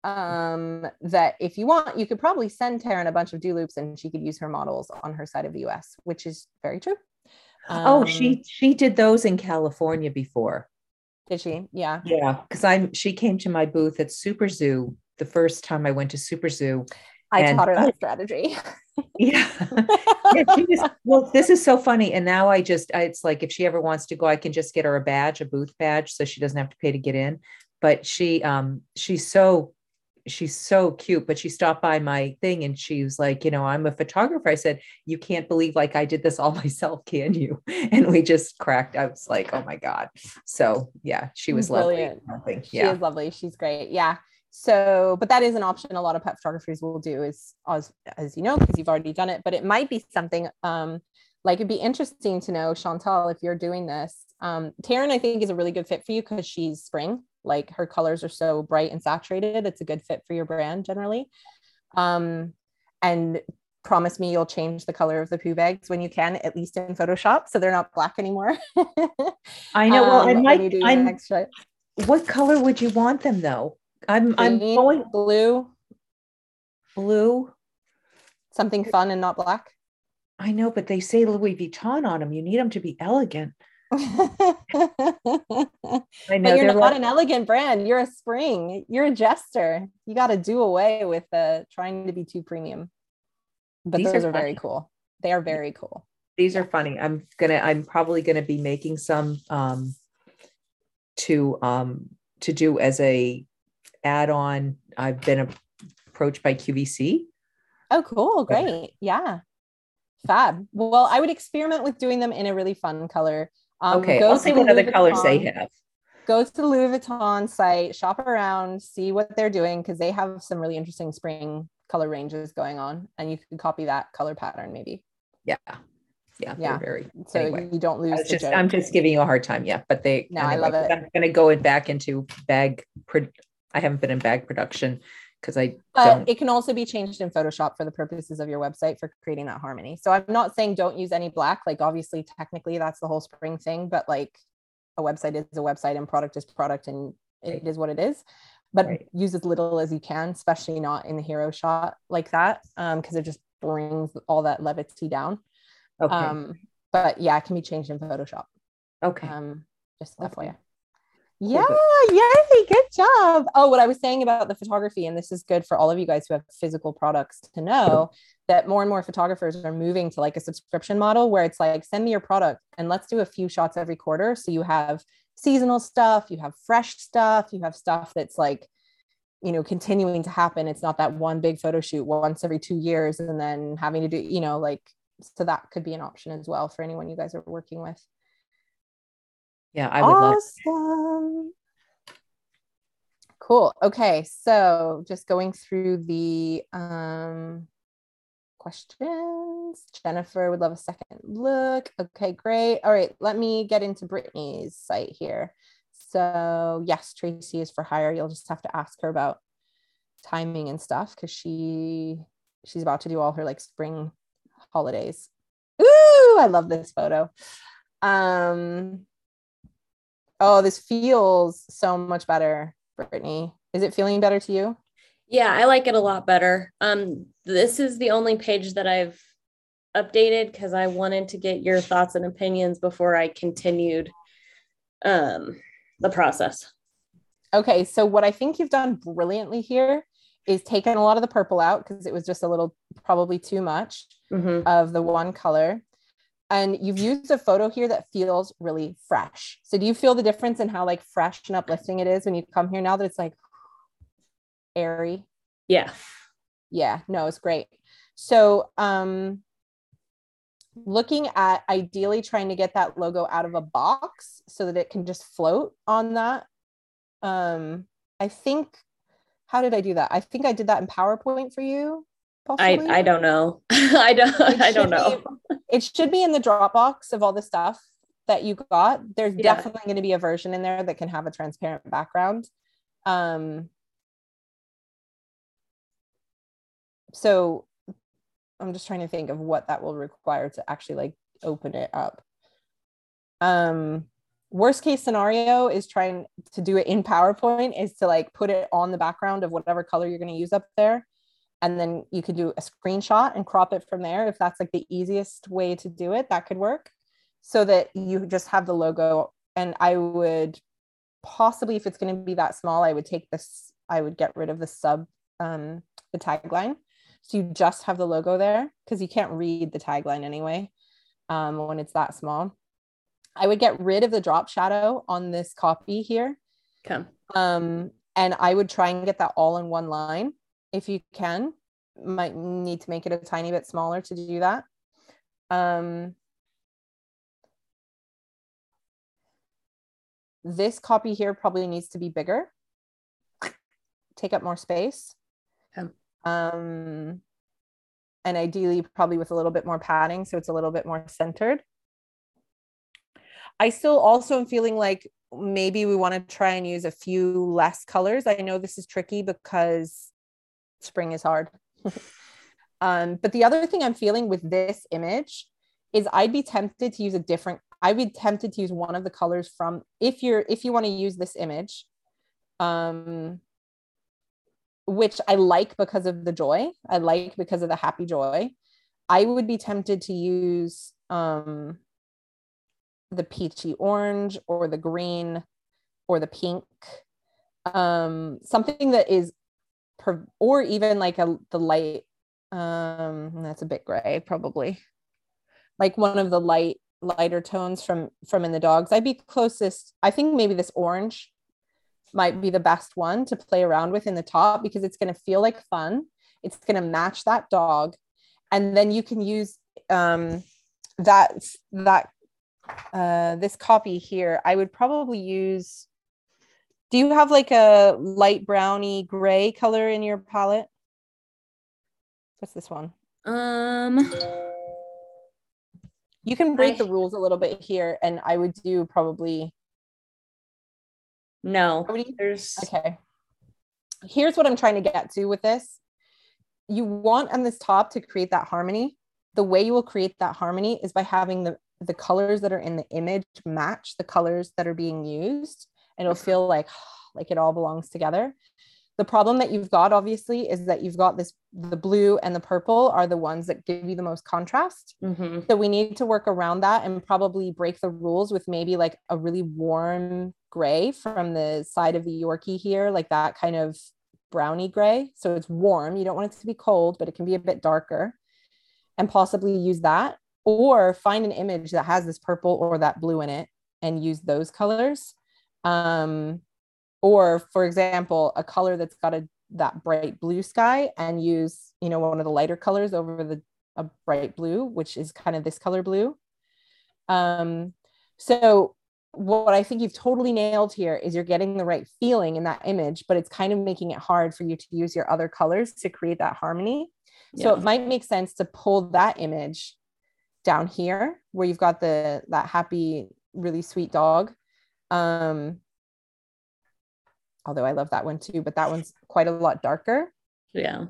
Speaker 1: that if you want, you could probably send Taryn a bunch of do loops and she could use her models on her side of the US, which is very true.
Speaker 3: She did those in California before.
Speaker 1: Did she? Yeah.
Speaker 3: Yeah, because she came to my booth at Super Zoo the first time I went to Super Zoo.
Speaker 1: I taught her that strategy.
Speaker 3: Yeah. Well, this is so funny. And now it's like, if she ever wants to go, I can just get her a booth badge, so she doesn't have to pay to get in. But she's so cute, but she stopped by my thing and she was like, I'm a photographer. I said, you can't believe like I did this all myself, can you? And we just cracked. I was like, oh my God. So yeah, she was
Speaker 1: brilliant.
Speaker 3: Lovely.
Speaker 1: She is lovely. She's great. Yeah. So, but that is an option a lot of pet photographers will do, is as you know, because you've already done it, but it might be something like, it'd be interesting to know, Chantal, if you're doing this. Taryn, I think, is a really good fit for you because she's spring. Like, her colors are so bright and saturated. It's a good fit for your brand generally. And promise me you'll change the color of the poo bags when you can, at least in Photoshop, so they're not black anymore.
Speaker 3: I know. Well, what color would you want them though? I'm going
Speaker 1: blue, something
Speaker 3: Yeah.
Speaker 1: fun and not black.
Speaker 3: I know, but they say Louis Vuitton on them. You need them to be elegant.
Speaker 1: I know, but you're not an elegant brand. You're a spring. You're a jester. You got to do away with trying to be too premium. But those are very cool. They are very cool.
Speaker 3: These are funny. I'm probably gonna be making some to do as a add-on. I've been approached by QVC.
Speaker 1: Oh, cool. Great. Yeah. Fab. Well, I would experiment with doing them in a really fun color.
Speaker 3: Okay, I'll see what other colors they have.
Speaker 1: Go to the Louis Vuitton site, shop around, see what they're doing, because they have some really interesting spring color ranges going on, and you could copy that color pattern maybe.
Speaker 3: Yeah. Very.
Speaker 1: So anyway, you don't lose.
Speaker 3: I'm just giving you a hard time. Yeah, but
Speaker 1: No, anyway, I love it.
Speaker 3: I'm going to go back into bag. I haven't been in bag production because
Speaker 1: But it can also be changed in Photoshop for the purposes of your website for creating that harmony. So I'm not saying don't use any black. Like, obviously, technically, that's the whole spring thing. But like, a website is a website and product is product, and it is what it is. But use as little as you can, especially not in the hero shot like that, because it just brings all that levity down.
Speaker 3: Okay.
Speaker 1: But yeah, it can be changed in Photoshop.
Speaker 3: Okay.
Speaker 1: Just FYI. Yeah, yay, good job. Oh, what I was saying about the photography, and this is good for all of you guys who have physical products to know, that more and more photographers are moving to like a subscription model where it's like, send me your product and let's do a few shots every quarter. So you have seasonal stuff, you have fresh stuff, you have stuff that's like, continuing to happen. It's not that one big photo shoot once every 2 years and then having to do, like, so that could be an option as well for anyone you guys are working with.
Speaker 3: Yeah, I would love it.
Speaker 1: Awesome. Cool. Okay, so just going through the questions. Jennifer would love a second look. Okay, great. All right, let me get into Brittany's site here. So yes, Tracy is for hire. You'll just have to ask her about timing and stuff because she's about to do all her like spring holidays. Ooh, I love this photo. Oh, this feels so much better Brittany? Is it feeling better to you?
Speaker 4: Yeah, I like it a lot better. This is the only page that I've updated because I wanted to get your thoughts and opinions before I continued the process.
Speaker 1: Okay, so what I think you've done brilliantly here is taken a lot of the purple out because it was just a little, probably too much of the one color. And you've used a photo here that feels really fresh. So do you feel the difference in how like fresh and uplifting it is when you come here now that it's like airy?
Speaker 4: Yeah.
Speaker 1: Yeah, no, it's great. So looking at ideally trying to get that logo out of a box so that it can just float on that. I think, how did I do that? I think I did that in PowerPoint for you. Possibly.
Speaker 4: I don't know. I don't know.
Speaker 1: It should be in the Dropbox of all the stuff that you got. There's definitely going to be a version in there that can have a transparent background. So I'm just trying to think of what that will require to actually like open it up. Worst case scenario is trying to do it in PowerPoint is to like put it on the background of whatever color you're going to use up there. And then you could do a screenshot and crop it from there. If that's like the easiest way to do it, that could work so that you just have the logo. And I would possibly, if it's going to be that small, I would take this, I would get rid of the the tagline. So you just have the logo there because you can't read the tagline anyway when it's that small. I would get rid of the drop shadow on this copy here.
Speaker 4: Okay.
Speaker 1: And I would try and get that all in one line. If you can, might need to make it a tiny bit smaller to do that. This copy here probably needs to be bigger, take up more space.
Speaker 4: Okay.
Speaker 1: And ideally probably with a little bit more padding so it's a little bit more centered. I still also am feeling like maybe we want to try and use a few less colors. I know this is tricky because spring is hard. But the other thing I'm feeling with this image is I'd be tempted to use I'd be tempted to use one of the colors from, if you want to use this image, which I like because of the joy, I like because of the happy joy, I would be tempted to use the peachy orange or the green or the pink, something that is or even like the light, that's a bit gray, probably like one of the lighter tones from In the Dogs. I'd be closest, I think maybe this orange might be the best one to play around with in the top because it's going to feel like fun, it's going to match that dog, and then you can use this copy here. I would probably use, do you have like a light browny gray color in your palette? What's this one? You can break the rules a little bit here, and I would do probably.
Speaker 4: No.
Speaker 1: Okay. Here's what I'm trying to get to with this. You want on this top to create that harmony. The way you will create that harmony is by having the colors that are in the image match the colors that are being used, and it'll feel like it all belongs together. The problem that you've got obviously is that you've got the blue and the purple are the ones that give you the most contrast. So we need to work around that and probably break the rules with maybe like a really warm gray from the side of the Yorkie here, like that kind of browny gray. So it's warm. You don't want it to be cold, but it can be a bit darker, and possibly use that, or find an image that has this purple or that blue in it and use those colors. Or for example, a color that's got that bright blue sky and use, one of the lighter colors over a bright blue, which is kind of this color blue. So what I think you've totally nailed here is you're getting the right feeling in that image, but it's kind of making it hard for you to use your other colors to create that harmony. Yeah. So it might make sense to pull that image down here where you've got that happy, really sweet dog. Although I love that one too, but that one's quite a lot darker.
Speaker 4: Yeah.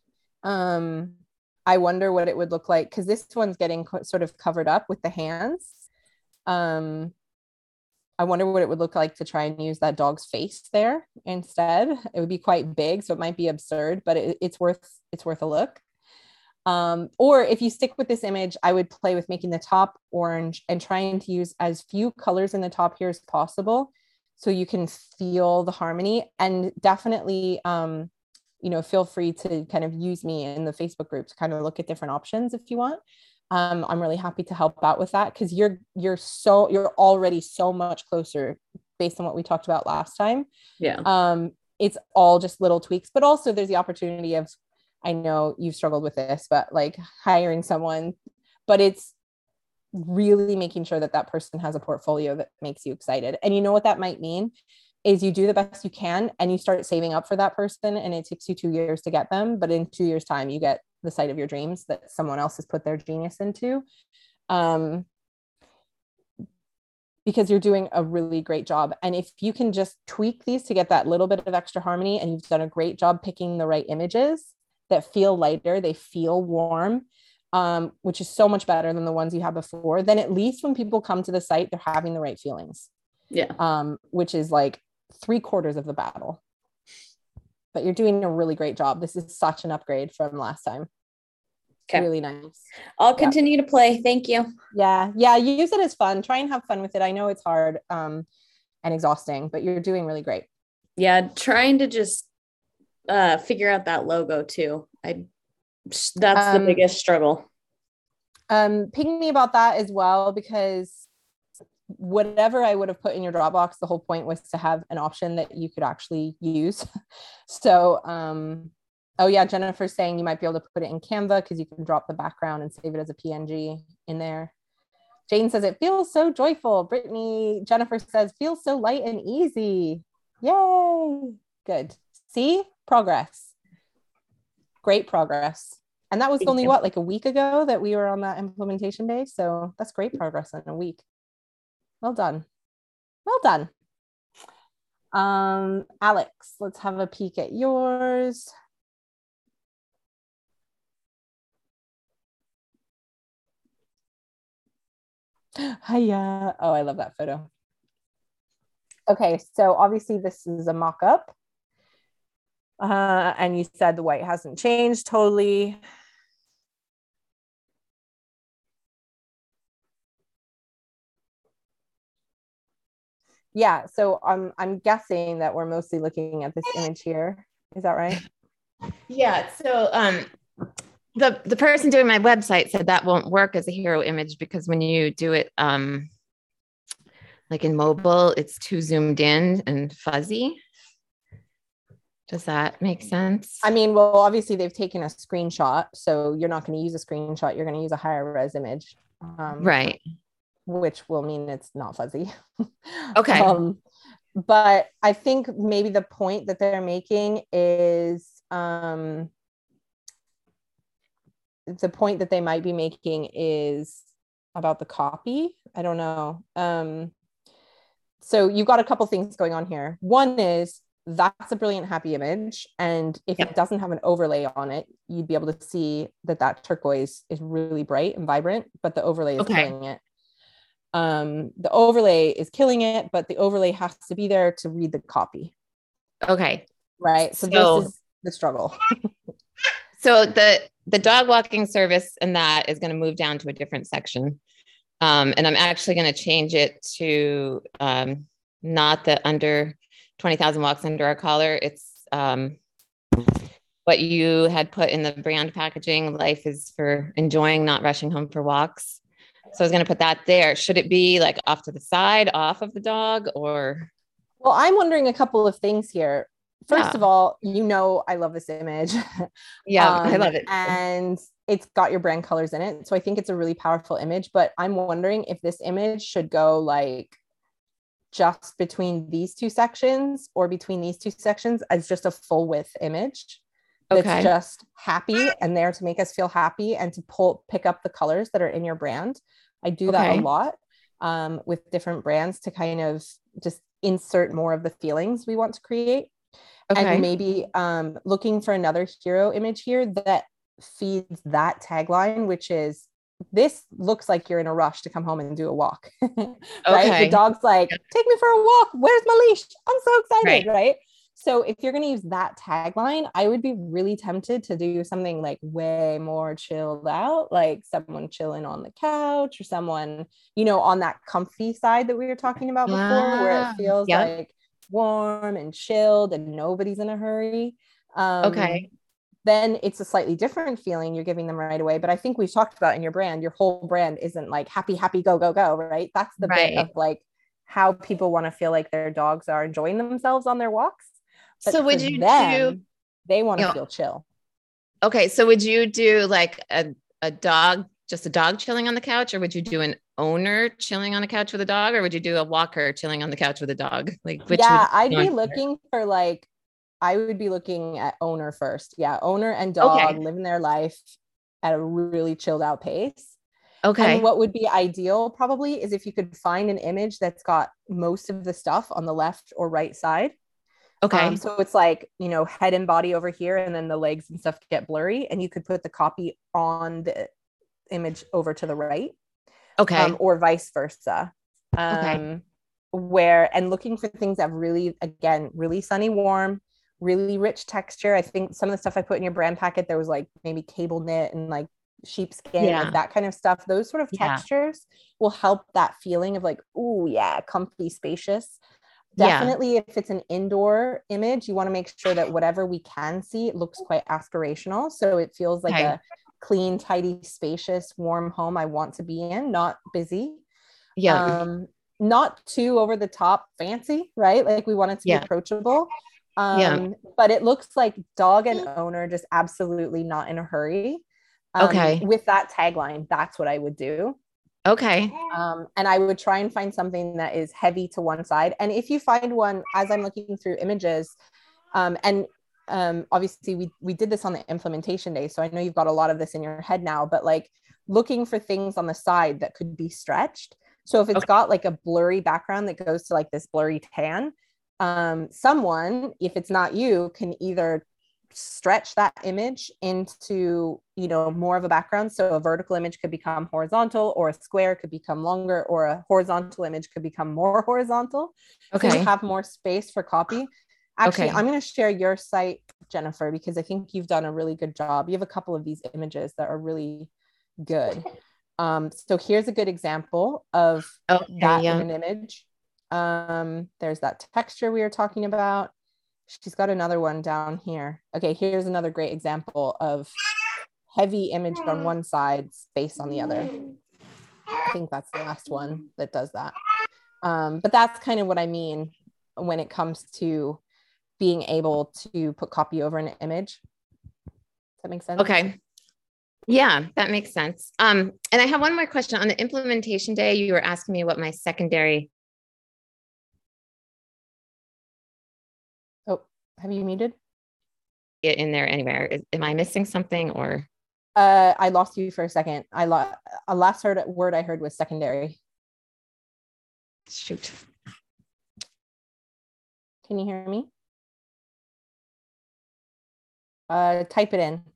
Speaker 1: I wonder what it would look like because this one's getting sort of covered up with the hands. I wonder what it would look like to try and use that dog's face there instead. It would be quite big, so it might be absurd, but it's worth a look. Or if you stick with this image, I would play with making the top orange and trying to use as few colors in the top here as possible, so you can feel the harmony. And definitely, feel free to kind of use me in the Facebook group to kind of look at different options if you want. I'm really happy to help out with that, because you're already so much closer based on what we talked about last time.
Speaker 4: Yeah.
Speaker 1: It's all just little tweaks, but also there's the opportunity of, I know you've struggled with this, but like hiring someone, but it's really making sure that that person has a portfolio that makes you excited. And you know what that might mean is you do the best you can and you start saving up for that person, and it takes you 2 years to get them, but in 2 years time you get the site of your dreams that someone else has put their genius into, because you're doing a really great job. And if you can just tweak these to get that little bit of extra harmony, and you've done a great job picking the right images that feel lighter, they feel warm, which is so much better than the ones you had before, then at least when people come to the site, they're having the right feelings.
Speaker 4: Yeah.
Speaker 1: Which is like 3/4 of the battle. But you're doing a really great job. This is such an upgrade from last time.
Speaker 4: Okay.
Speaker 1: Really nice.
Speaker 4: I'll continue to play. Thank you.
Speaker 1: Yeah. You use it as fun. Try and have fun with it. I know it's hard and exhausting, but you're doing really great.
Speaker 4: Yeah. Trying to just figure out that logo too. That's the biggest struggle.
Speaker 1: Ping me about that as well, because whatever I would have put in your Dropbox, the whole point was to have an option that you could actually use. So, oh yeah, Jennifer's saying you might be able to put it in Canva because you can drop the background and save it as a PNG in there. Jane says it feels so joyful. Jennifer says feels so light and easy. Yay. Good. See? Progress. Great progress. And that was only like a week ago that we were on that implementation day. So that's great progress in a week. Well done. Alex, let's have a peek at yours. Hiya. Oh, I love that photo. Okay, so obviously this is a mock-up. And you said the white hasn't changed totally. Yeah, so I'm guessing that we're mostly looking at this image here. Is that right?
Speaker 5: Yeah. So the person doing my website said that won't work as a hero image because when you do it like in mobile, it's too zoomed in and fuzzy. Does that make sense?
Speaker 1: I mean, well, obviously they've taken a screenshot, so you're not going to use a screenshot. You're going to use a higher res image.
Speaker 5: Right.
Speaker 1: Which will mean it's not fuzzy.
Speaker 5: Okay.
Speaker 1: But I think maybe the point that they're making is the point that they might be making is about the copy. I don't know. So you've got a couple things going on here. One is that's a brilliant happy image. And if it doesn't have an overlay on it, you'd be able to see that turquoise is really bright and vibrant, but the overlay is killing it. The overlay is killing it, but the overlay has to be there to read the copy.
Speaker 5: Okay.
Speaker 1: Right. So this is the struggle.
Speaker 5: So the dog walking service and that is going to move down to a different section. And I'm actually going to change it to not the under 20,000 walks under our collar. It's what you had put in the brand packaging. Life is for enjoying, not rushing home for walks. So I was going to put that there. Should it be like off to the side, off of the dog, or?
Speaker 1: Well, I'm wondering a couple of things here. First of all, I love this image.
Speaker 5: Yeah, I love it.
Speaker 1: And it's got your brand colors in it. So I think it's a really powerful image, but I'm wondering if this image should go like just between these two sections or between these two sections as just a full width image. That's just happy and there to make us feel happy and to pick up the colors that are in your brand. I do that a lot with different brands to kind of just insert more of the feelings we want to create. And maybe looking for another hero image here that feeds that tagline, which is this looks like you're in a rush to come home and do a walk, right?
Speaker 5: Okay.
Speaker 1: The dog's like, take me for a walk. Where's my leash? I'm so excited, right? So if you're going to use that tagline, I would be really tempted to do something like way more chilled out, like someone chilling on the couch or someone, on that comfy side that we were talking about before, where it feels like warm and chilled and nobody's in a hurry.
Speaker 5: Okay.
Speaker 1: Then it's a slightly different feeling you're giving them right away. But I think we've talked about in your brand, your whole brand isn't like happy, happy, go, go, go, right? That's the bit of like how people want to feel like their dogs are enjoying themselves on their walks. But
Speaker 5: so would you
Speaker 1: do, they want to feel chill.
Speaker 5: Okay. So would you do like a dog, just a dog chilling on the couch, or would you do an owner chilling on the couch with a dog, or would you do a walker chilling on the couch with a dog? Like, which
Speaker 1: I'd be looking for like, I would be looking at owner first. Yeah. Owner and dog living their life at a really chilled out pace.
Speaker 5: Okay.
Speaker 1: And what would be ideal probably is if you could find an image that's got most of the stuff on the left or right side.
Speaker 5: Okay.
Speaker 1: So it's like, head and body over here, and then the legs and stuff get blurry, and you could put the copy on the image over to the right.
Speaker 5: Okay.
Speaker 1: Or vice versa. And looking for things that really, again, really sunny, warm, really rich texture. I think some of the stuff I put in your brand packet, there was like maybe cable knit and like sheepskin, like that kind of stuff. Those sort of textures will help that feeling of like, oh yeah, comfy, spacious. Definitely if it's an indoor image, you want to make sure that whatever we can see, it looks quite aspirational. So it feels like a clean, tidy, spacious, warm home I want to be in, not busy. Not too over the top fancy, right? Like we want it to be approachable. But it looks like dog and owner just absolutely not in a hurry. With that tagline, that's what I would do. And I would try and find something that is heavy to one side. And if you find one, as I'm looking through images, obviously we did this on the implementation day, so I know you've got a lot of this in your head now, but like looking for things on the side that could be stretched. So if it's got like a blurry background that goes to like this blurry tan, someone, if it's not you, can either stretch that image into, more of a background. So a vertical image could become horizontal, or a square could become longer, or a horizontal image could become more horizontal. So you have more space for copy. Actually, I'm going to share your site, Jennifer, because I think you've done a really good job. You have a couple of these images that are really good. So here's a good example of that in an image. There's that texture we were talking about. She's got another one down here. Okay, here's another great example of heavy image on one side, space on the other. I think that's the last one that does that. But that's kind of what I mean when it comes to being able to put copy over an image. Does that make sense?
Speaker 5: Okay. Yeah, that makes sense. And I have one more question. On the implementation day, you were asking me what my secondary.
Speaker 1: Oh, have you muted?
Speaker 5: It in there anywhere. Am I missing something or?
Speaker 1: I lost you for a second. Last word I heard was secondary.
Speaker 5: Shoot.
Speaker 1: Can you hear me? Type it in.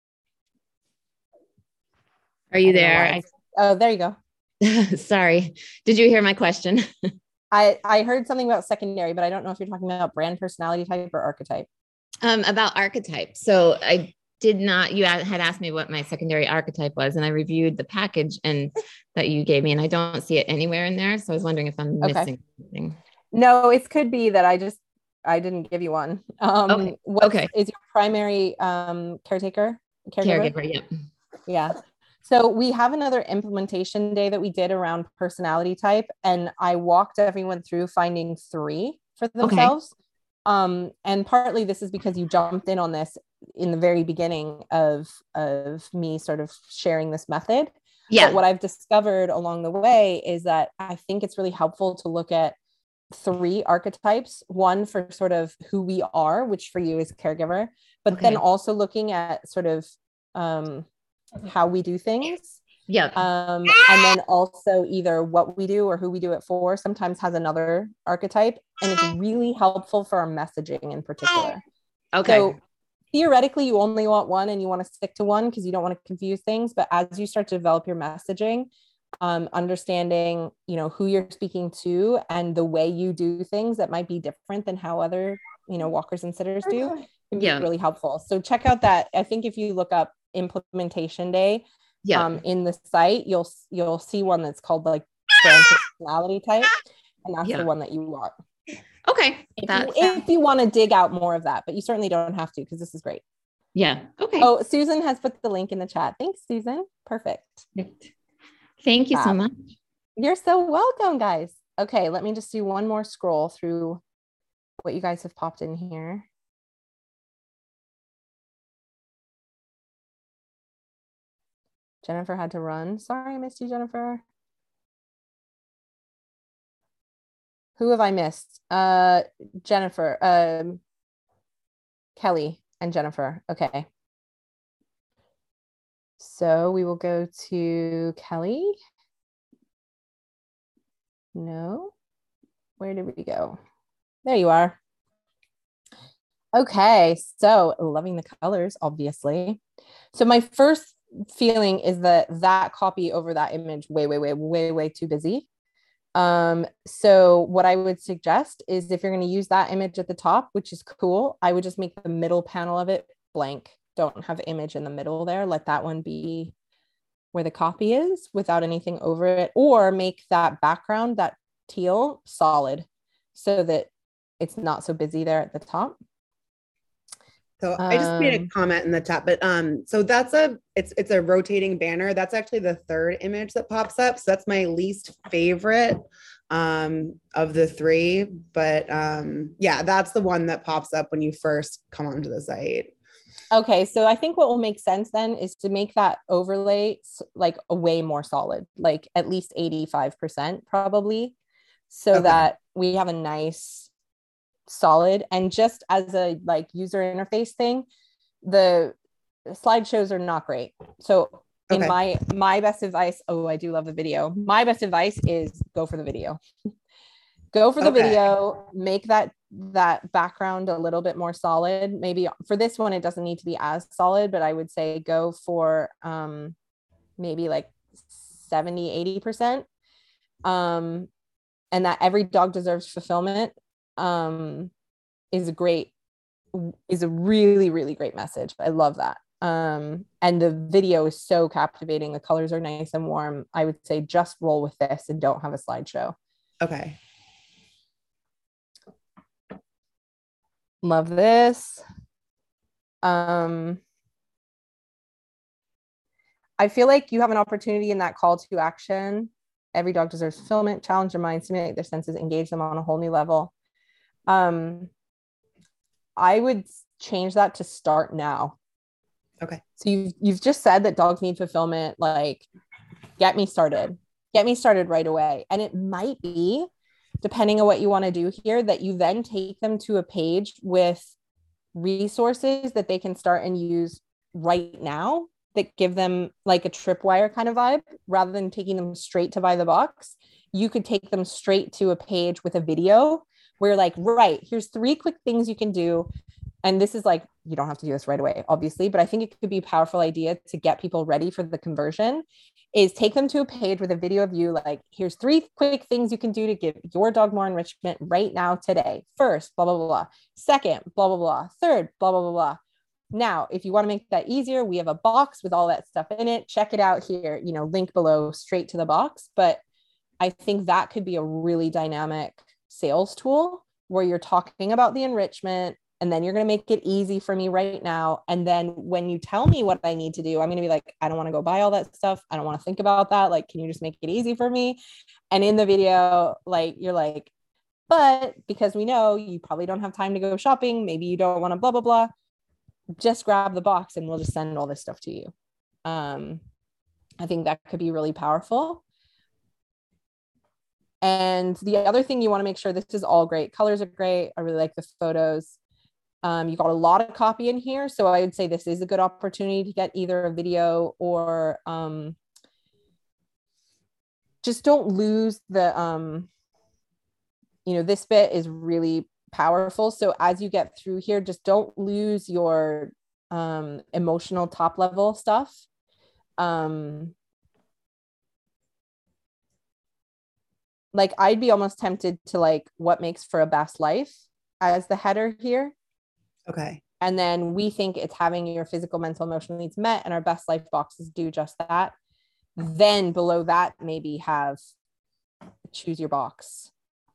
Speaker 5: Are you there?
Speaker 1: Oh, there you go.
Speaker 5: Sorry. Did you hear my question?
Speaker 1: I heard something about secondary, but I don't know if you're talking about brand personality type or archetype.
Speaker 5: About archetype. So I did not, you had asked me what my secondary archetype was, and I reviewed the package and that you gave me, and I don't see it anywhere in there. So I was wondering if I'm missing something.
Speaker 1: No, it could be that I didn't give you one. Is your primary caregiver?
Speaker 5: Yep.
Speaker 1: Yeah. So we have another implementation day that we did around personality type, and I walked everyone through finding 3 for themselves. And partly this is because you jumped in on this in the very beginning of me sort of sharing this method. But what I've discovered along the way is that I think it's really helpful to look at 3 archetypes, one for sort of who we are, which for you is caregiver, but then also looking at sort of how we do things. And then also either what we do or who we do it for sometimes has another archetype, and it's really helpful for our messaging in particular. So theoretically you only want one and you want to stick to one because you don't want to confuse things. But as you start to develop your messaging, understanding, who you're speaking to and the way you do things that might be different than how other, walkers and sitters do, can be really helpful. So check out that. I think if you look up implementation day, in the site, you'll see one that's called like brand personality type, and that's the one that you want.
Speaker 5: Okay.
Speaker 1: If you want to dig out more of that, but you certainly don't have to, because this is great.
Speaker 5: Yeah. Okay.
Speaker 1: Oh, Susan has put the link in the chat. Thanks, Susan. Perfect.
Speaker 5: Thank you so much.
Speaker 1: You're so welcome, guys. Okay, let me just do one more scroll through what you guys have popped in here. Jennifer had to run. Sorry, I missed you, Jennifer. Who have I missed? Jennifer, Kelly and Jennifer. Okay. So we will go to Kelly. No. Where did we go? There you are. Okay. So loving the colors, obviously. So my first feeling is that copy over that image, way too busy. So what I would suggest is, if you're going to use that image at the top, which is cool, I would just make the middle panel of it blank. Don't have image in the middle there. Let that one be where the copy is without anything over it, or make that background, that teal, solid so that it's not so busy there at the top.
Speaker 6: So I just made a comment in the chat, but so it's a rotating banner. That's actually the third image that pops up. So that's my least favorite of the three. But yeah, that's the one that pops up when you first come onto the site. Okay, so I think what will make sense then is to make that overlay like a way more solid, like at least 85% probably, so that we have a nice solid. And just as a like user interface thing, the slideshows are not great. So in my best advice, I do love the video. My best advice is go for the video. Go for the video, make that background a little bit more solid. Maybe for this one, it doesn't need to be as solid, but I would say go for maybe like 70-80%. And that every dog deserves fulfillment is a really, really great message. I love that. And the video is so captivating. The colors are nice and warm. I would say just roll with this and don't have a slideshow. Okay. Love this. I feel like you have an opportunity in that call to action. Every dog deserves fulfillment, challenge their minds, stimulate their senses, engage them on a whole new level. I would change that to start now. Okay. So you've just said that dogs need fulfillment, like get me started right away. And it might be, depending on what you want to do here, that you then take them to a page with resources that they can start and use right now that give them like a tripwire kind of vibe. Rather than taking them straight to buy the box, you could take them straight to a page with a video where like, right, here's 3 quick things you can do. And this is like, you don't have to do this right away, obviously, but I think it could be a powerful idea to get people ready for the conversion, is take them to a page with a video of you, like, here's 3 quick things you can do to give your dog more enrichment right now, today. First, blah, blah, blah, blah. Second, blah, blah, blah. Third, blah, blah, blah, blah. Now, if you want to make that easier, we have a box with all that stuff in it. Check it out here, link below, straight to the box. But I think that could be a really dynamic sales tool where you're talking about the enrichment, and then you're going to make it easy for me right now. And then when you tell me what I need to do, I'm going to be like, I don't want to go buy all that stuff. I don't want to think about that. Like, can you just make it easy for me? And in the video, like, you're like, but because we know you probably don't have time to go shopping, maybe you don't want to blah, blah, blah, just grab the box and we'll just send all this stuff to you. I think that could be really powerful. And the other thing you want to make sure, this is all great. Colors are great. I really like the photos. You got a lot of copy in here. So I would say this is a good opportunity to get either a video or just don't lose the, this bit is really powerful. So as you get through here, just don't lose your emotional top level stuff. Like I'd be almost tempted to like what makes for a best life as the header here.
Speaker 7: Okay.
Speaker 6: And then we think it's having your physical, mental, emotional needs met, and our best life boxes do just that. Then below that, maybe have choose your box.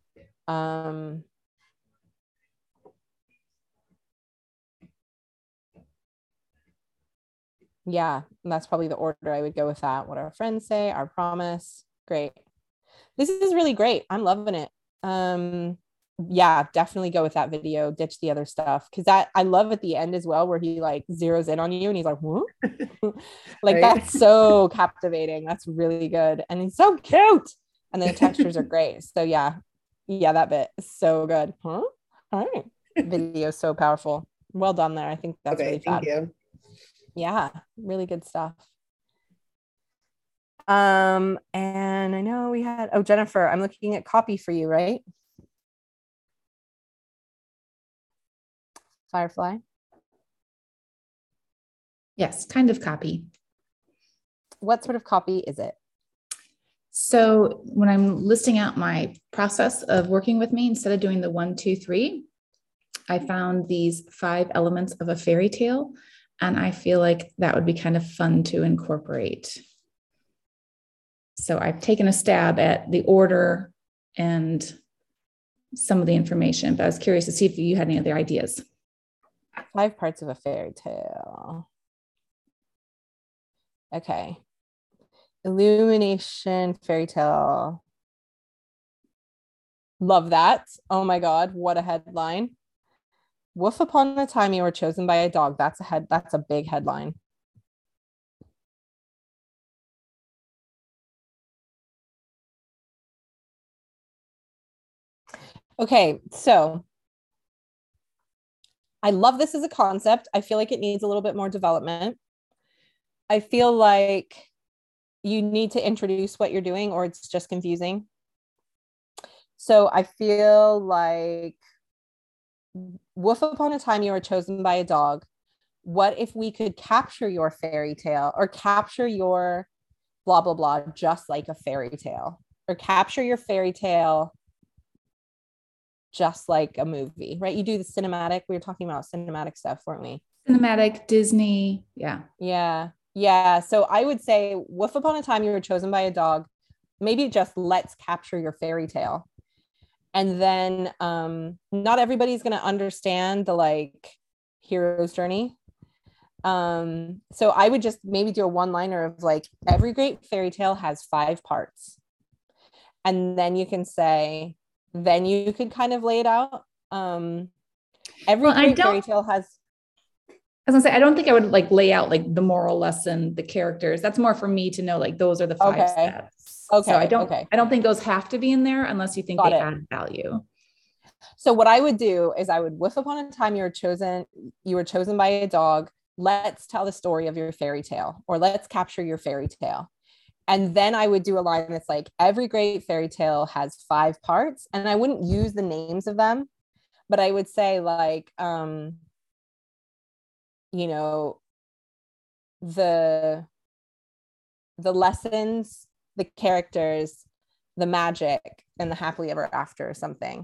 Speaker 6: Yeah, that's probably the order I would go with that. What our friends say, our promise. Great. This is really great. I'm loving it. Yeah, definitely go with that video, ditch the other stuff, because that I love at the end as well, where he like zeroes in on you and he's like, whoa. Like
Speaker 7: Right.
Speaker 6: that's so captivating. That's really good. And he's so cute. And the textures are great. So yeah, that bit is so good. Huh? All right. Video is so powerful. Well done there. I think that's
Speaker 7: Okay,
Speaker 6: really
Speaker 7: thank
Speaker 6: fab.
Speaker 7: you.
Speaker 6: Yeah, really good stuff. And I know we had, oh, Jennifer, I'm looking at copy for you, right? Firefly.
Speaker 8: Yes, kind of copy.
Speaker 6: What sort of copy is it?
Speaker 8: So when I'm listing out my process of working with me, instead of doing the 1, 2, 3, I found these 5 elements of a fairy tale, and I feel like that would be kind of fun to incorporate. So I've taken a stab at the order and some of the information, but I was curious to see if you had any other ideas.
Speaker 6: 5 parts of a fairy tale. Okay. Illumination, fairy tale. Love that. Oh my God, what a headline. Once upon a time you were chosen by a dog. That's a big headline. Okay, so I love this as a concept. I feel like it needs a little bit more development. I feel like you need to introduce what you're doing or it's just confusing. So I feel like once upon a time you were chosen by a dog. What if we could capture your fairy tale or capture your blah, blah, blah, just like a fairy tale, or capture your fairy tale just like a movie, right? You do the cinematic. We were talking about cinematic stuff, weren't we?
Speaker 8: Cinematic, Disney. Yeah.
Speaker 6: Yeah. So I would say, once upon a time you were chosen by a dog. Maybe just let's capture your fairy tale. And then not everybody's going to understand the like hero's journey. So I would just maybe do a one-liner of like, every great fairy tale has 5 parts. And then you can say, then you could kind of lay it out. Every great fairy tale has.
Speaker 8: I was gonna say, I don't think I would like lay out like the moral lesson, the characters. That's more for me to know, like those are the 5 steps.
Speaker 6: Okay.
Speaker 8: So I don't think those have to be in there unless you think they add value.
Speaker 6: So what I would do is I would, once upon a time you were chosen by a dog. Let's tell the story of your fairy tale, or let's capture your fairy tale. And then I would do a line that's like, every great fairy tale has 5 parts. And I wouldn't use the names of them, but I would say like, you know, the lessons, the characters, the magic, and the happily ever after, or something.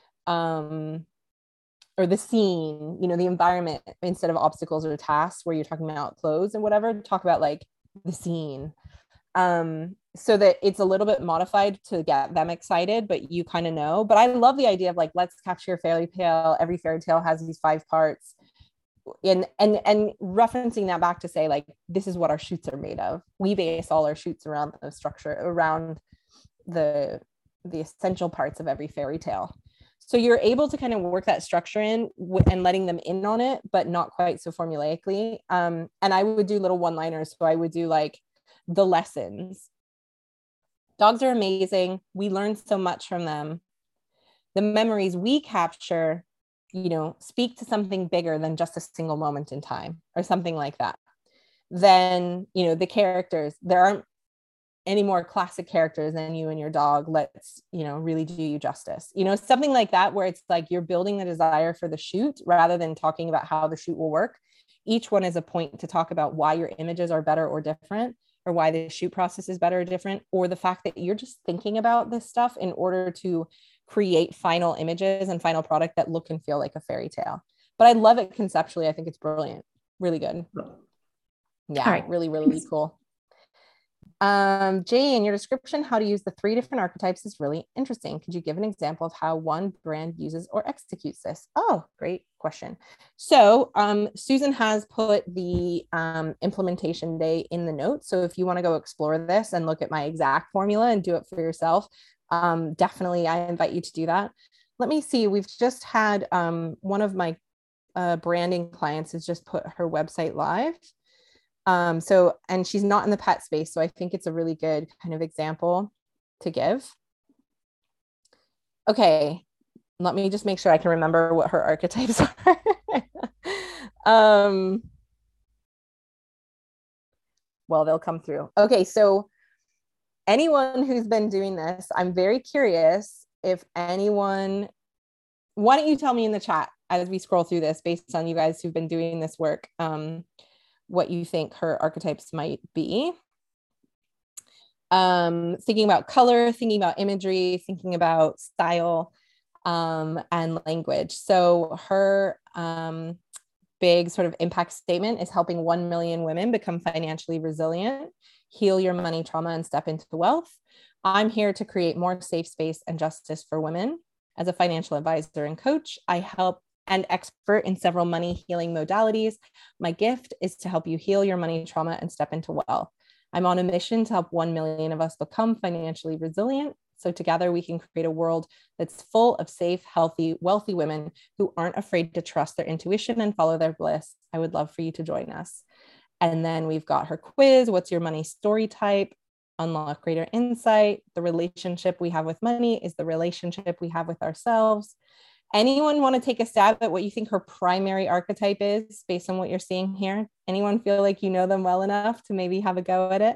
Speaker 6: Or the scene, you know, the environment, instead of obstacles or tasks where you're talking about clothes and whatever, talk about like the scene. So that it's a little bit modified to get them excited, but you kind of know. But I love the idea of like, let's capture your fairy tale. Every fairy tale has these 5 parts. And referencing that back to say like, this is what our shoots are made of. We base all our shoots around the structure, around the essential parts of every fairy tale. So you're able to kind of work that structure in and letting them in on it, but not quite so formulaically. And I would do little one-liners. So I would do like the lessons. Dogs are amazing. We learn so much from them. The memories we capture, you know, speak to something bigger than just a single moment in time, or something like that. Then, you know, the characters, there aren't any more classic characters than you and your dog. Let's, you know, really do you justice, you know, something like that, where it's like you're building the desire for the shoot rather than talking about how the shoot will work. each one is a point to talk about why your images are better or different, or why the shoot process is better or different, or the fact that you're just thinking about this stuff in order to create final images and final product that look and feel like a fairy tale. But I love it conceptually. I think it's brilliant. Really good. Yeah,
Speaker 8: right.
Speaker 6: really, really cool. Jay, in your description, how to use the 3 different archetypes is really interesting. Could you give an example of how one brand uses or executes this? Oh, great question. So Susan has put the implementation day in the notes. So if you want to go explore this and look at my exact formula and do it for yourself, definitely I invite you to do that. Let me see. We've just had one of my branding clients has just put her website live. And she's not in the pet space. So I think it's a really good kind of example to give. Okay. Let me just make sure I can remember what her archetypes are. Well, they'll come through. Okay. So anyone who's been doing this, I'm very curious if anyone, why don't you tell me in the chat as we scroll through this, based on you guys who've been doing this work, what you think her archetypes might be. Thinking about color, thinking about imagery, thinking about style, and language. So her big sort of impact statement is helping 1 million women become financially resilient, heal your money trauma, and step into wealth. I'm here to create more safe space and justice for women. As a financial advisor and coach, I help and expert in several money healing modalities. My gift is to help you heal your money trauma and step into wealth. I'm on a mission to help 1 million of us become financially resilient. So together we can create a world that's full of safe, healthy, wealthy women who aren't afraid to trust their intuition and follow their bliss. I would love for you to join us. And then we've got her quiz. What's your money story type? Unlock greater insight. The relationship we have with money is the relationship we have with ourselves. Anyone want to take a stab at what you think her primary archetype is based on what you're seeing here? Anyone feel like you know them well enough to maybe have a go at it?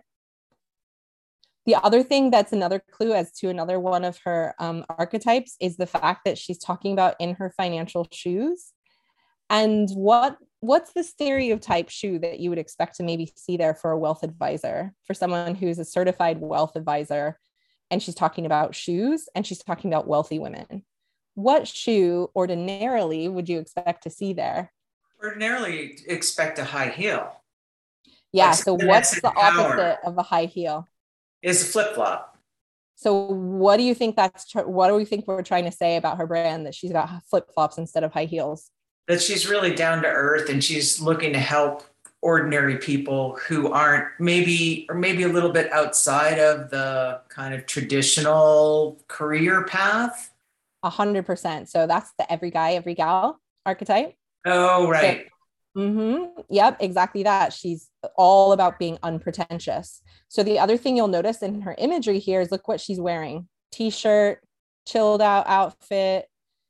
Speaker 6: The other thing that's another clue as to another one of her archetypes is the fact that she's talking about in her financial shoes. And what's the stereotype shoe that you would expect to maybe see there for a wealth advisor, for someone who's a certified wealth advisor, and she's talking about shoes and she's talking about wealthy women? What shoe ordinarily would you expect to see there?
Speaker 7: Ordinarily expect a high heel.
Speaker 6: Yeah.
Speaker 7: Like
Speaker 6: so what's the opposite of a high heel?
Speaker 7: Is a flip flop.
Speaker 6: So what do you think what do we think we're trying to say about her brand, that she's got flip flops instead of high heels?
Speaker 7: That she's really down to earth and she's looking to help ordinary people who aren't maybe a little bit outside of the kind of traditional career path.
Speaker 6: 100%. So that's the every guy, every gal archetype.
Speaker 7: Oh, right.
Speaker 6: So, yep, exactly that. She's all about being unpretentious. So the other thing you'll notice in her imagery here is look what she's wearing. T-shirt, chilled out outfit,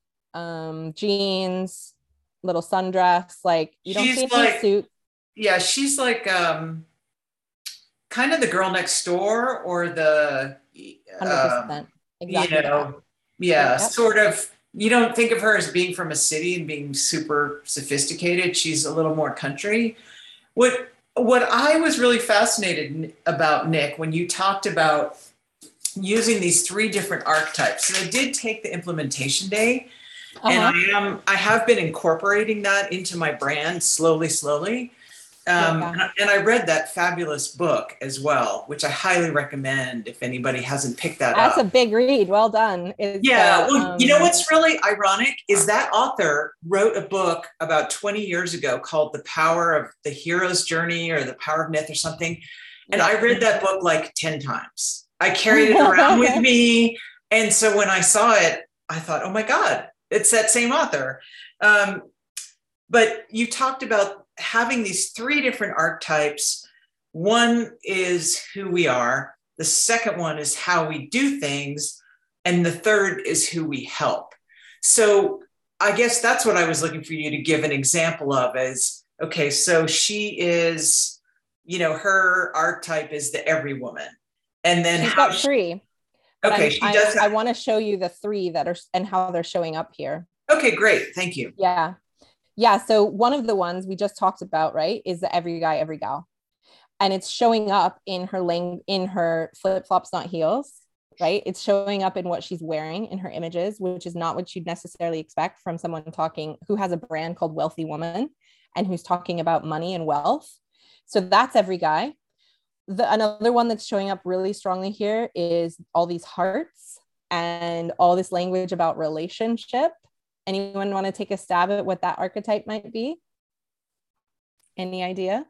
Speaker 6: jeans, little sundress. Like you don't see any suit.
Speaker 7: Yeah, she's like kind of the girl next door or the
Speaker 6: 100%. Exactly.
Speaker 7: Yep. Sort of. You don't think of her as being from a city and being super sophisticated. She's a little more country. What I was really fascinated about, Nick, when you talked about using these 3 different archetypes, and I did take the implementation day, and I have been incorporating that into my brand slowly. And I read that fabulous book as well, which I highly recommend if anybody hasn't picked that up.
Speaker 6: That's a big read. Well done.
Speaker 7: Well, you know what's really ironic is that author wrote a book about 20 years ago called The Power of the Hero's Journey or The Power of Myth or something. And I read that book like 10 times. I carried it around with me. And so when I saw it, I thought, oh my God, it's that same author. But you talked about having these 3 different archetypes. One is who we are. The second one is how we do things. And the third is who we help. So I guess that's what I was looking for you to give an example of is, okay, so she is, her archetype is the every woman. And then
Speaker 6: she's got 3.
Speaker 7: Okay, she does.
Speaker 6: I want to show you the 3 that are and how they're showing up here.
Speaker 7: Okay, great. Thank you.
Speaker 6: Yeah. Yeah. So one of the ones we just talked about, right, is the every guy, every gal. And it's showing up in her flip-flops, not heels, right? It's showing up in what she's wearing in her images, which is not what you'd necessarily expect from someone talking who has a brand called Wealthy Woman and who's talking about money and wealth. So that's every guy. Another one that's showing up really strongly here is all these hearts and all this language about relationship. Anyone want to take a stab at what that archetype might be? Any idea?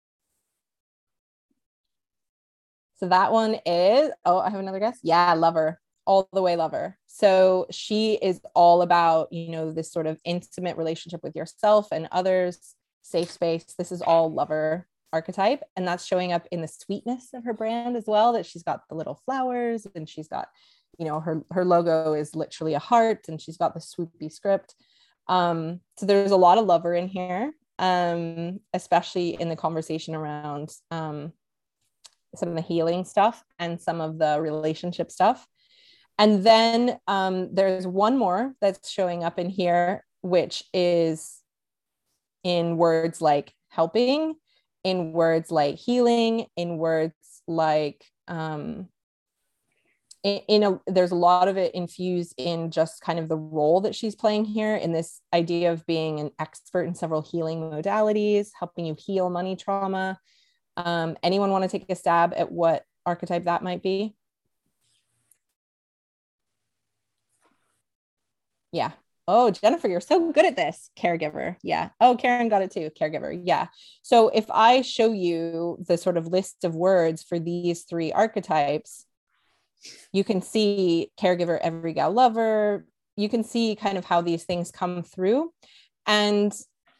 Speaker 6: So that one is, oh, I have another guess. Yeah, lover, all the way lover. So she is all about, this sort of intimate relationship with yourself and others, safe space. This is all lover archetype. And that's showing up in the sweetness of her brand as well, that she's got the little flowers and she's got, her logo is literally a heart and she's got the swoopy script. So there's a lot of lover in here, especially in the conversation around some of the healing stuff and some of the relationship stuff. And then there's one more that's showing up in here, which is in words like helping, in words like healing, in words like there's a lot of it infused in just kind of the role that she's playing here in this idea of being an expert in several healing modalities, helping you heal money trauma. Anyone want to take a stab at what archetype that might be? Yeah. Oh, Jennifer, you're so good at this. Caregiver. Yeah. Oh, Karen got it too. Caregiver. Yeah. So if I show you the sort of list of words for these three archetypes, you can see caregiver, every gal, lover. You can see kind of how these things come through. And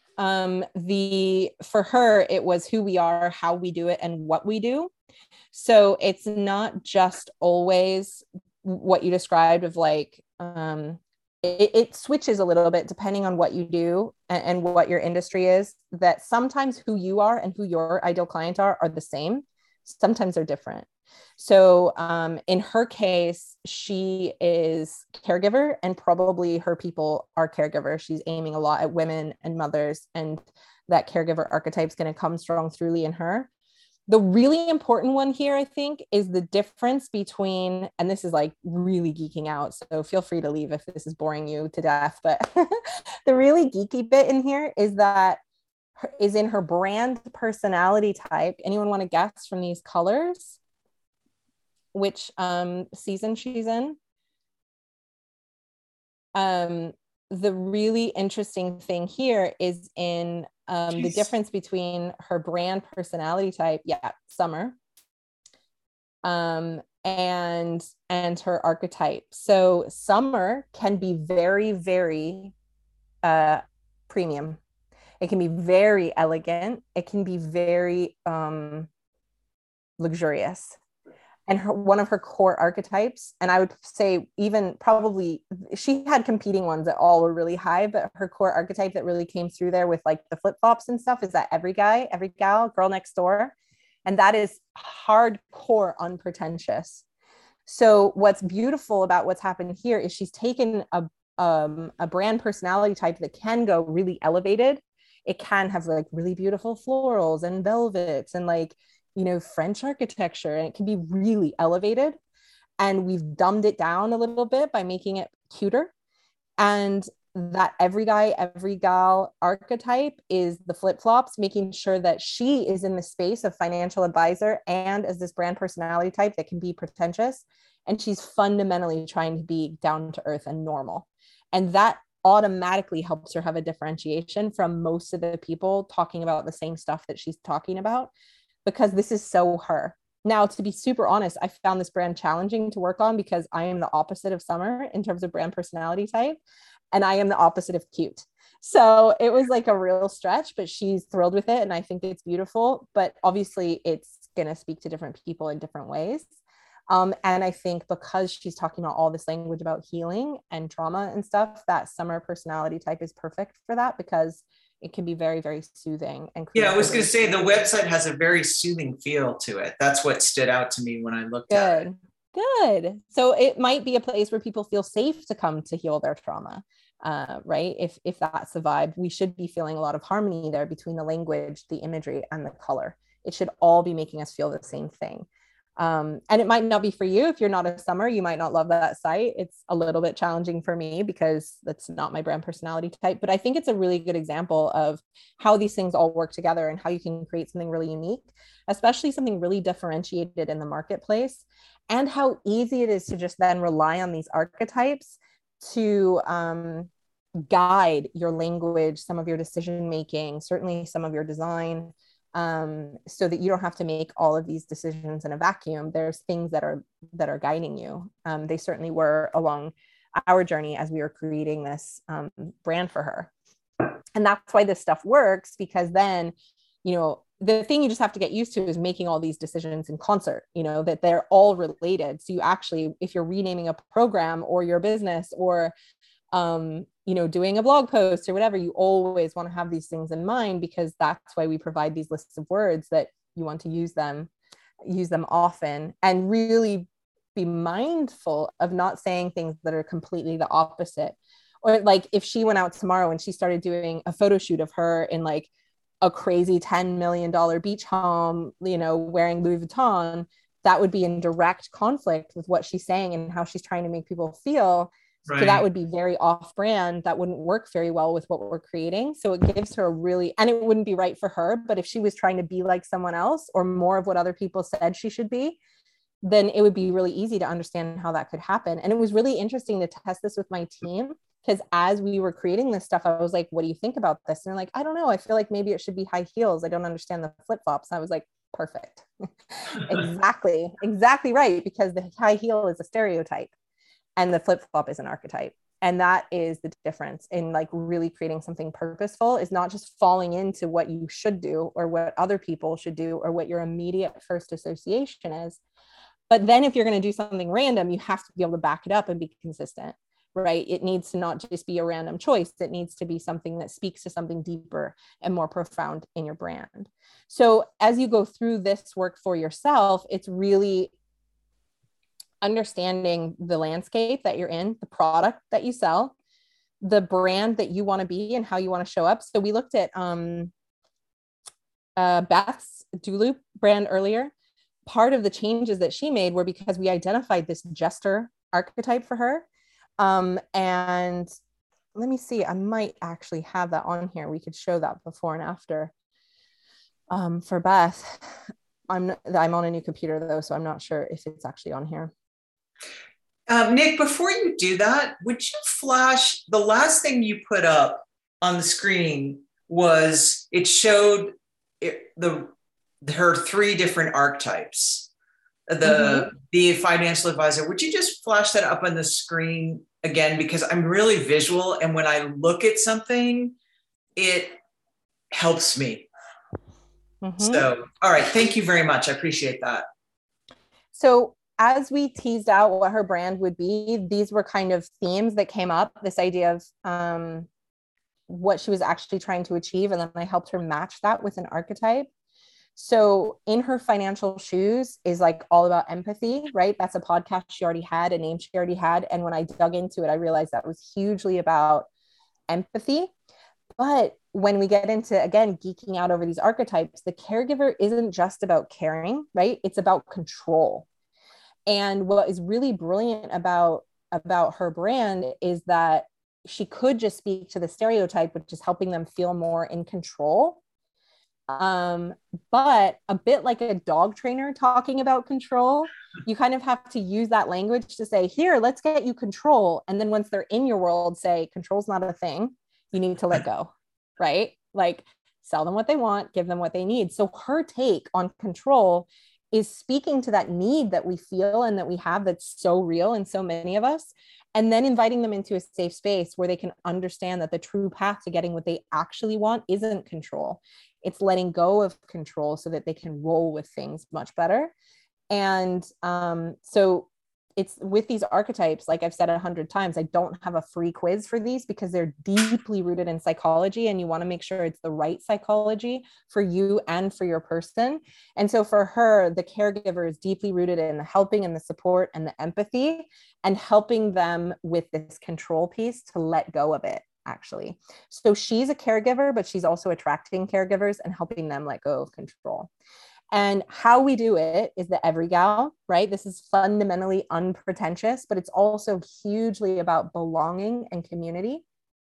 Speaker 6: for her, it was who we are, how we do it, and what we do. So it's not just always what you described of like, it switches a little bit depending on what you do and what your industry is, that sometimes who you are and who your ideal client are the same. Sometimes they're different. So in her case, she is caregiver and probably her people are caregiver. She's aiming a lot at women and mothers, and that caregiver archetype is going to come strong throughly in her. The really important one here, I think, is the difference between, and this is like really geeking out, so feel free to leave if this is boring you to death, but the really geeky bit in here is in her brand personality type. Anyone want to guess from these colors which season she's in? The really interesting thing here is in the difference between her brand personality type, summer, and her archetype. So summer can be very, very premium. It can be very elegant. It can be very luxurious. And one of her core archetypes, and I would say even probably she had competing ones that all were really high, but her core archetype that really came through there with like the flip-flops and stuff is that every guy, every gal, girl next door. And that is hardcore unpretentious. So what's beautiful about what's happened here is she's taken a brand personality type that can go really elevated. It can have like really beautiful florals and velvets and like, French architecture, and it can be really elevated. And we've dumbed it down a little bit by making it cuter. And that every guy, every gal archetype is the flip-flops, making sure that she is in the space of financial advisor and as this brand personality type that can be pretentious. And she's fundamentally trying to be down to earth and normal. And that automatically helps her have a differentiation from most of the people talking about the same stuff that she's talking about, because this is so her. Now, to be super honest, I found this brand challenging to work on because I am the opposite of Summer in terms of brand personality type, and I am the opposite of cute. So it was like a real stretch, but she's thrilled with it. And I think it's beautiful, but obviously it's going to speak to different people in different ways. And I think because she's talking about all this language about healing and trauma and stuff, that Summer personality type is perfect for that, because it can be very, very soothing. And
Speaker 7: yeah, I was going to say the website has a very soothing feel to it. That's what stood out to me when I looked at it.
Speaker 6: Good. So it might be a place where people feel safe to come to heal their trauma.
Speaker 1: right? If that's the vibe, we should be feeling a lot of harmony there between the language, the imagery, and the color. It should all be making us feel the same thing. And it might not be for you. If you're not a summer, you might not love that site. It's a little bit challenging for me because that's not my brand personality type, but I think it's a really good example of how these things all work together and how you can create something really unique, especially something really differentiated in the marketplace, and how easy it is to just then rely on these archetypes to guide your language, some of your decision making, certainly some of your design, so that you don't have to make all of these decisions in a vacuum. There's things that are guiding you. They certainly were along our journey as we were creating this brand for her. And that's why this stuff works, because then, you know, the thing you just have to get used to is making all these decisions in concert, you know, that they're all related. So you actually, if you're renaming a program or your business or, you know, doing a blog post or whatever, you always want to have these things in mind, because that's why we provide these lists of words that you want to use them often, and really be mindful of not saying things that are completely the opposite. Or like if she went out tomorrow and she started doing a photo shoot of her in like a crazy $10 million beach home, you know, wearing Louis Vuitton, that would be in direct conflict with what she's saying and how she's trying to make people feel. Right. So that would be very off brand. That wouldn't work very well with what we're creating. So it gives her a really, and it wouldn't be right for her, but if she was trying to be like someone else or more of what other people said she should be, then it would be really easy to understand how that could happen. And it was really interesting to test this with my team, because as we were creating this stuff, I was like, what do you think about this? And they're like, I don't know. I feel like maybe it should be high heels. I don't understand the flip-flops. And I was like, perfect. Exactly right. Because the high heel is a stereotype and the flip-flop is an archetype. And that is the difference in like really creating something purposeful, is not just falling into what you should do or what other people should do or what your immediate first association is. But then if you're going to do something random, you have to be able to back it up and be consistent, right? It needs to not just be a random choice. It needs to be something that speaks to something deeper and more profound in your brand. So as you go through this work for yourself, it's really understanding the landscape that you're in, the product that you sell, the brand that you want to be and how you want to show up. So we looked at Beth's Duluth brand earlier. Part of the changes that she made were because we identified this jester archetype for her. And let me see, I might actually have that on here. We could show that before and after. For Beth, I'm on a new computer though, so I'm not sure if it's actually on here.
Speaker 7: Nick, before you do that, would you flash the last thing you put up on the screen? Was it showed her three different archetypes, the financial advisor. Would you just flash that up on the screen again? Because I'm really visual, and when I look at something, it helps me. So, all right. Thank you very much. I appreciate that.
Speaker 1: So as we teased out what her brand would be, these were kind of themes that came up, this idea of what she was actually trying to achieve. And then I helped her match that with an archetype. So In Her Financial Shoes is like all about empathy, right? That's a podcast she already had, a name she already had. And when I dug into it, I realized that was hugely about empathy. But when we get into, again, geeking out over these archetypes, the caregiver isn't just about caring, right? It's about control. And what is really brilliant about her brand is that she could just speak to the stereotype, which is helping them feel more in control. But a bit like a dog trainer talking about control, you kind of have to use that language to say, here, let's get you control. And then once they're in your world, say, control's not a thing. You need to let go, right? Like sell them what they want, give them what they need. So her take on control is speaking to that need that we feel and that we have that's so real in so many of us, and then inviting them into a safe space where they can understand that the true path to getting what they actually want isn't control. It's letting go of control so that they can roll with things much better. And so
Speaker 6: it's with these archetypes, like I've said 100 times, I don't have a free quiz for these because they're deeply rooted in psychology, and you want to make sure it's the right psychology for you and for your person. And so for her, the caregiver is deeply rooted in the helping and the support and the empathy, and helping them with this control piece to let go of it, actually. So she's a caregiver, but she's also attracting caregivers and helping them let go of control. And how we do it is the every gal, right? This is fundamentally unpretentious, but it's also hugely about belonging and community.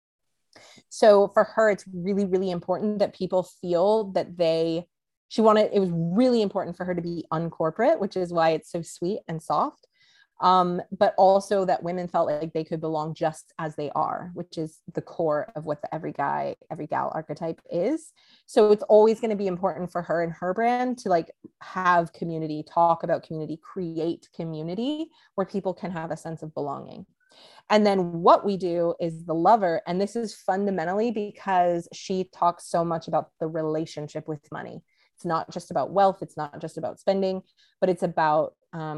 Speaker 6: So for her, it's really, really important that people feel that it was really important for her to be uncorporate, which is why it's so sweet and soft. But also that women felt like they could belong just as they are, which is the core of what the every guy, every gal archetype is. So it's always going to be important for her and her brand to like have community, talk about community, create community where people can have a sense of belonging. And then what we do is the lover. And this is fundamentally because she talks so much about the relationship with money. It's not just about wealth. It's not just about spending, but it's about,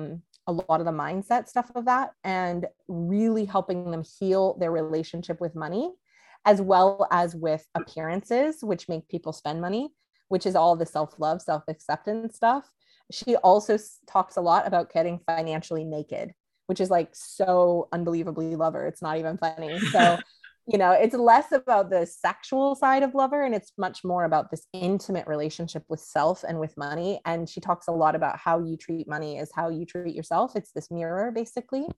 Speaker 6: a lot of the mindset stuff of that, and really helping them heal their relationship with money, as well as with appearances, which make people spend money, which is all the self-love, self-acceptance stuff. She also talks a lot about getting financially naked, which is like so unbelievably lover. It's not even funny. So, it's less about the sexual side of lover, and it's much more about this intimate relationship with self and with money. And she talks a lot about how you treat money is how you treat yourself. It's this mirror, basically.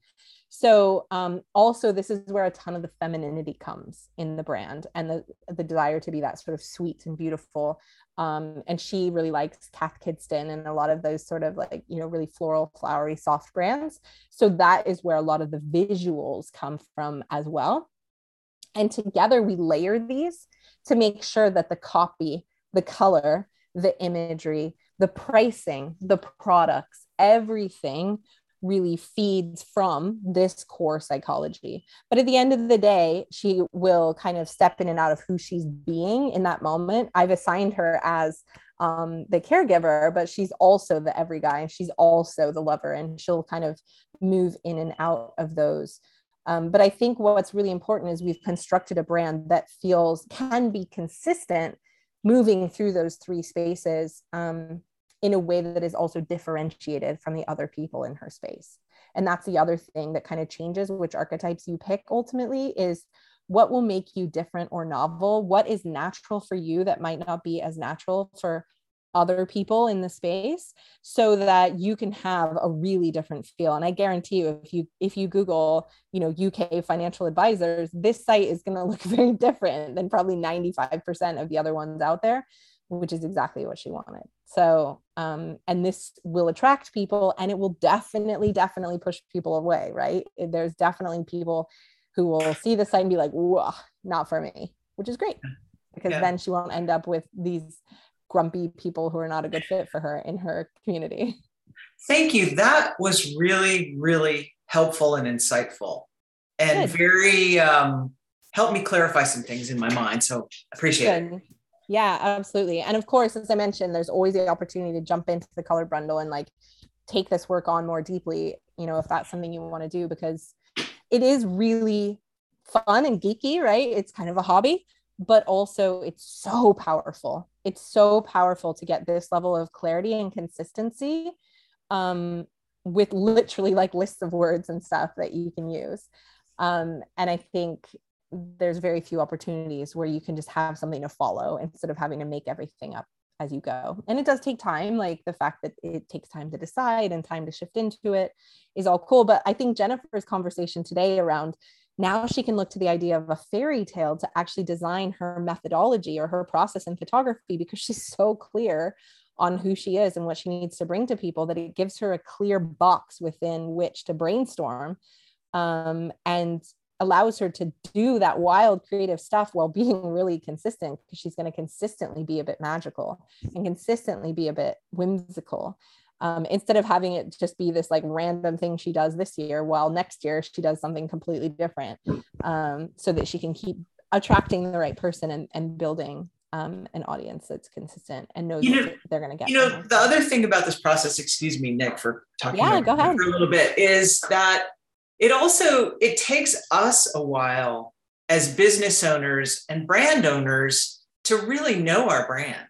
Speaker 6: So also, this is where a ton of the femininity comes in the brand, and the desire to be that sort of sweet and beautiful. And she really likes Cath Kidston and a lot of those sort of like, really floral, flowery, soft brands. So that is where a lot of the visuals come from as well. And together we layer these to make sure that the copy, the color, the imagery, the pricing, the products, everything really feeds from this core psychology. But at the end of the day, she will kind of step in and out of who she's being in that moment. I've assigned her as the caregiver, but she's also the every guy, and she's also the lover, and she'll kind of move in and out of those. But I think what's really important is we've constructed a brand that can be consistent moving through those three spaces in a way that is also differentiated from the other people in her space. And that's the other thing that kind of changes which archetypes you pick ultimately, is what will make you different or novel, what is natural for you that might not be as natural for other people in the space, so that you can have a really different feel. And I guarantee you, if you Google, UK financial advisors, this site is going to look very different than probably 95% of the other ones out there, which is exactly what she wanted. So, and this will attract people, and it will definitely push people away, right? There's definitely people who will see the site and be like, whoa, not for me, which is great, because then she won't end up with these grumpy people who are not a good fit for her in her community.
Speaker 7: Thank you. That was really, really helpful and insightful, and very helped me clarify some things in my mind. So appreciate it.
Speaker 6: Yeah, absolutely. And of course, as I mentioned, there's always the opportunity to jump into the color bundle and like take this work on more deeply, if that's something you want to do, because it is really fun and geeky, right? It's kind of a hobby, but also it's so powerful. It's so powerful to get this level of clarity and consistency with literally like lists of words and stuff that you can use. And I think there's very few opportunities where you can just have something to follow instead of having to make everything up as you go. And it does take time, like the fact that it takes time to decide and time to shift into it is all cool. But I think Jennifer's conversation today around now she can look to the idea of a fairy tale to actually design her methodology or her process in photography, because she's so clear on who she is and what she needs to bring to people that it gives her a clear box within which to brainstorm, and allows her to do that wild creative stuff while being really consistent, because she's going to consistently be a bit magical and consistently be a bit whimsical. Instead of having it just be this like random thing she does this year, while next year she does something completely different, so that she can keep attracting the right person and building
Speaker 1: an audience that's consistent and knows
Speaker 7: You know,
Speaker 1: what they're going to get.
Speaker 7: the other thing about this process, excuse me, Nick, for talking
Speaker 1: Yeah, go ahead.
Speaker 7: for a little bit, is that it takes us a while as business owners and brand owners to really know our brand.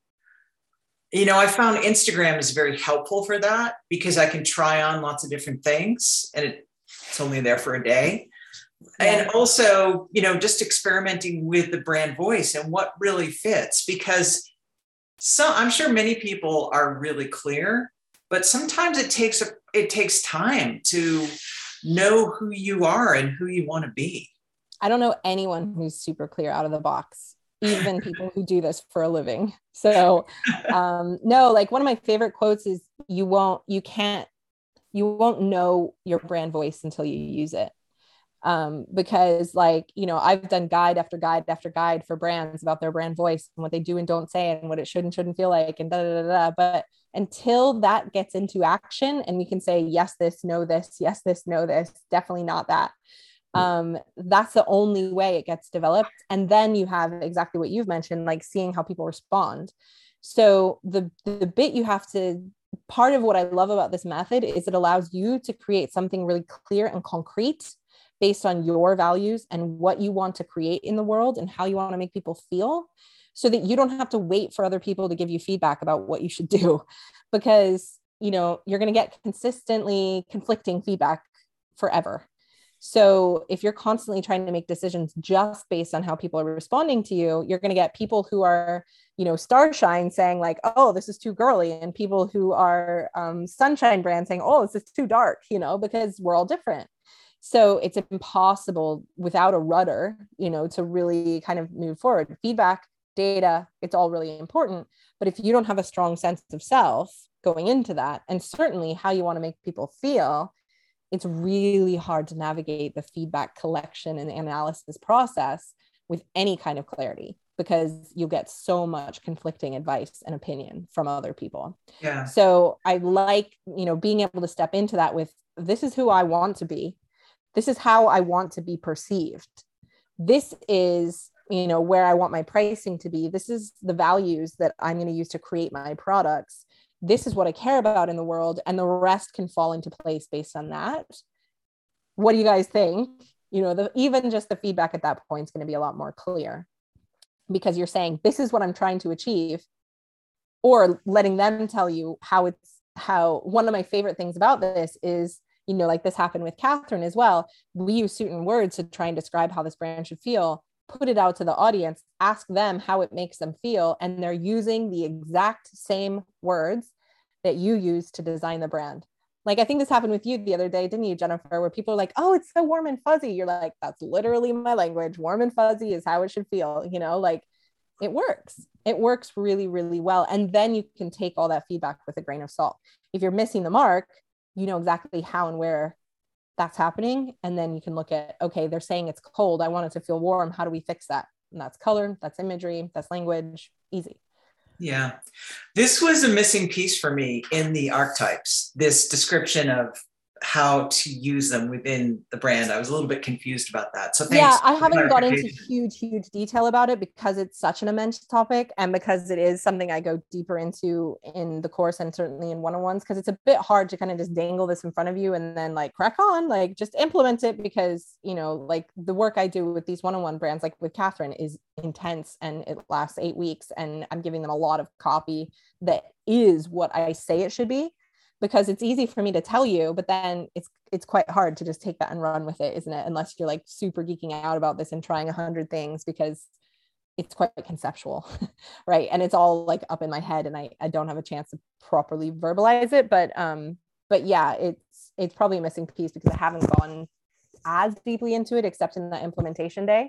Speaker 7: I found Instagram is very helpful for that because I can try on lots of different things and it's only there for a day. Yeah. And also, just experimenting with the brand voice and what really fits, because I'm sure many people are really clear, but sometimes it takes time to know who you are and who you want to be.
Speaker 1: I don't know anyone who's super clear out of the box, even people who do this for a living. So no, like one of my favorite quotes is you won't know your brand voice until you use it. Because I've done guide after guide after guide for brands about their brand voice and what they do and don't say and what it should and shouldn't feel like and but until that gets into action and we can say, yes, this, no, this, yes, this, no, this, definitely not that. That's the only way it gets developed. And then you have exactly what you've mentioned, like seeing how people respond. So the bit you have to, part of what I love about this method is it allows you to create something really clear and concrete based on your values and what you want to create in the world and how you want to make people feel, so that you don't have to wait for other people to give you feedback about what you should do, because you're going to get consistently conflicting feedback forever. So if you're constantly trying to make decisions just based on how people are responding to you, you're going to get people who are, Starshine saying like, oh, this is too girly, and people who are Sunshine brand saying, oh, this is too dark, because we're all different. So it's impossible without a rudder, to really kind of move forward. Feedback, data, it's all really important. But if you don't have a strong sense of self going into that, and certainly how you want to make people feel, it's really hard to navigate the feedback collection and analysis process with any kind of clarity, because you'll get so much conflicting advice and opinion from other people.
Speaker 7: Yeah.
Speaker 1: So I like, being able to step into that with, this is who I want to be. This is how I want to be perceived. This is, where I want my pricing to be. This is the values that I'm going to use to create my products. This is what I care about in the world. And the rest can fall into place based on that. What do you guys think? Even just the feedback at that point is going to be a lot more clear, because you're saying, this is what I'm trying to achieve, or letting them tell you how one of my favorite things about this is, like this happened with Catherine as well. We use certain words to try and describe how this brand should feel, put it out to the audience, ask them how it makes them feel. And they're using the exact same words that you use to design the brand. Like, I think this happened with you the other day, didn't you, Jennifer, where people are like, oh, it's so warm and fuzzy. You're like, that's literally my language. Warm and fuzzy is how it should feel. Like it works. It works really, really well. And then you can take all that feedback with a grain of salt. If you're missing the mark, you know exactly how and where that's happening. And then you can look at, okay, they're saying it's cold. I want it to feel warm. How do we fix that? And that's color, that's imagery, that's language, easy.
Speaker 7: Yeah. This was a missing piece for me in the archetypes, this description of how to use them within the brand. I was a little bit confused about that. So thanks.
Speaker 1: Yeah, I haven't got into huge detail about it because it's such an immense topic, and because it is something I go deeper into in the course and certainly in one-on-ones, because it's a bit hard to kind of just dangle this in front of you and then like crack on, like just implement it, because, like the work I do with these one-on-one brands, like with Catherine, is intense and it lasts 8 weeks, and I'm giving them a lot of copy that is what I say it should be. Because it's easy for me to tell you, but then it's quite hard to just take that and run with it, isn't it? Unless you're like super geeking out about this and trying 100 things, because it's quite conceptual, right? And it's all like up in my head, and I don't have a chance to properly verbalize it. But yeah, it's probably a missing piece because I haven't gone as deeply into it except in the implementation day.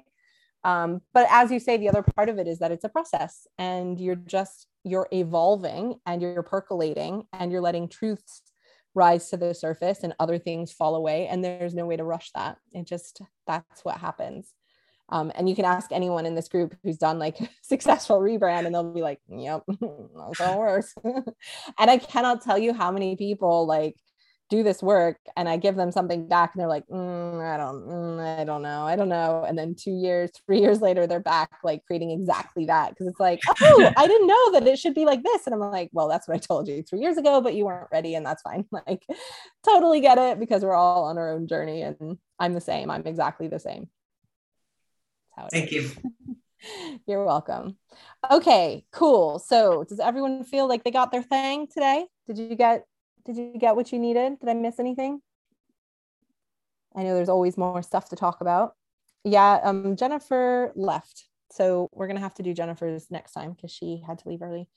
Speaker 1: But as you say, the other part of it is that it's a process, and you're evolving and you're percolating and you're letting truths rise to the surface and other things fall away. And there's no way to rush that. That's what happens. And you can ask anyone in this group who's done like successful rebrand, and they'll be like, yep, that's how it works. And I cannot tell you how many people like do this work and I give them something back and they're like, I don't know. And then 2 years, 3 years later, they're back like creating exactly that. Cause it's like, oh, I didn't know that it should be like this. And I'm like, well, that's what I told you 3 years ago, but you weren't ready and that's fine. Like totally get it because we're all on our own journey and I'm the same. I'm exactly the same.
Speaker 7: Thank you.
Speaker 1: You're welcome. Okay, cool. So does everyone feel like they got their thing today? Did you get what you needed? Did I miss anything? I know there's always more stuff to talk about. Yeah, Jennifer left. So we're gonna have to do Jennifer's next time because she had to leave early.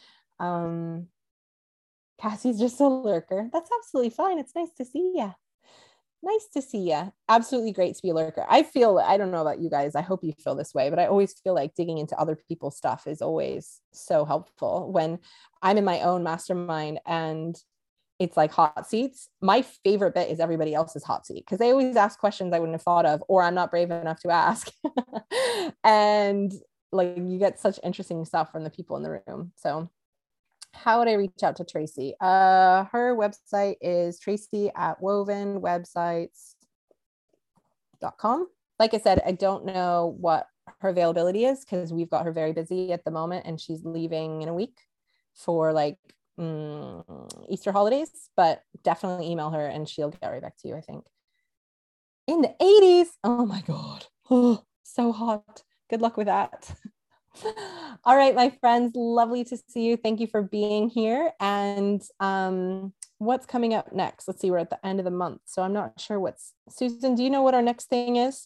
Speaker 1: Cassie's just a lurker. That's absolutely fine. It's nice to see you. Nice to see you. Absolutely great to be a lurker. I don't know about you guys. I hope you feel this way, but I always feel like digging into other people's stuff is always so helpful. When I'm in my own mastermind and it's like hot seats, my favorite bit is everybody else's hot seat because they always ask questions I wouldn't have thought of, or I'm not brave enough to ask. And like you get such interesting stuff from the people in the room. So how would I reach out to Tracy? Her website is tracy@wovenwebsites.com. Like I said, I don't know what her availability is because we've got her very busy at the moment and she's leaving in a week for like Easter holidays, but definitely email her and she'll get right back to you, I think. In the 80s. Oh my God. Oh, so hot. Good luck with that. All right, my friends, lovely to see you. Thank you for being here. And what's coming up next? Let's see, we're at the end of the month. So I'm not sure Susan, do you know what our next thing is?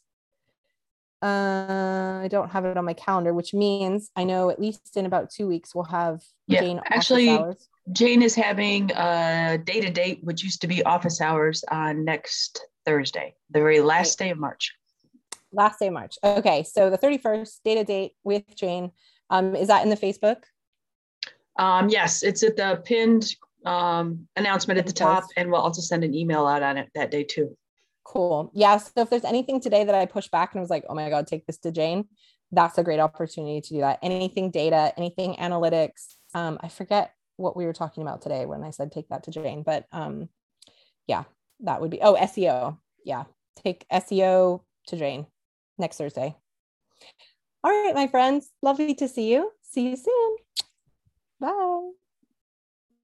Speaker 1: I don't have it on my calendar, which means I know at least in about 2 weeks, we'll have Jane
Speaker 9: actually,
Speaker 1: office hours.
Speaker 9: Jane is having a day-to-date, which used to be office hours on next Thursday, the very last day of March.
Speaker 1: Last day of March. Okay, so the 31st, date with Jane. Is that in the Facebook?
Speaker 9: Yes, it's at the pinned announcement at the top, and we'll also send an email out on it that day too.
Speaker 1: Cool. Yeah, so if there's anything today that I pushed back and was like, oh my God, take this to Jane, that's a great opportunity to do that. Anything data, anything analytics. I forget what we were talking about today when I said take that to Jane, but yeah, that would be, SEO. Yeah, take SEO to Jane next Thursday. All right, my friends, lovely to see you. See you soon. Bye.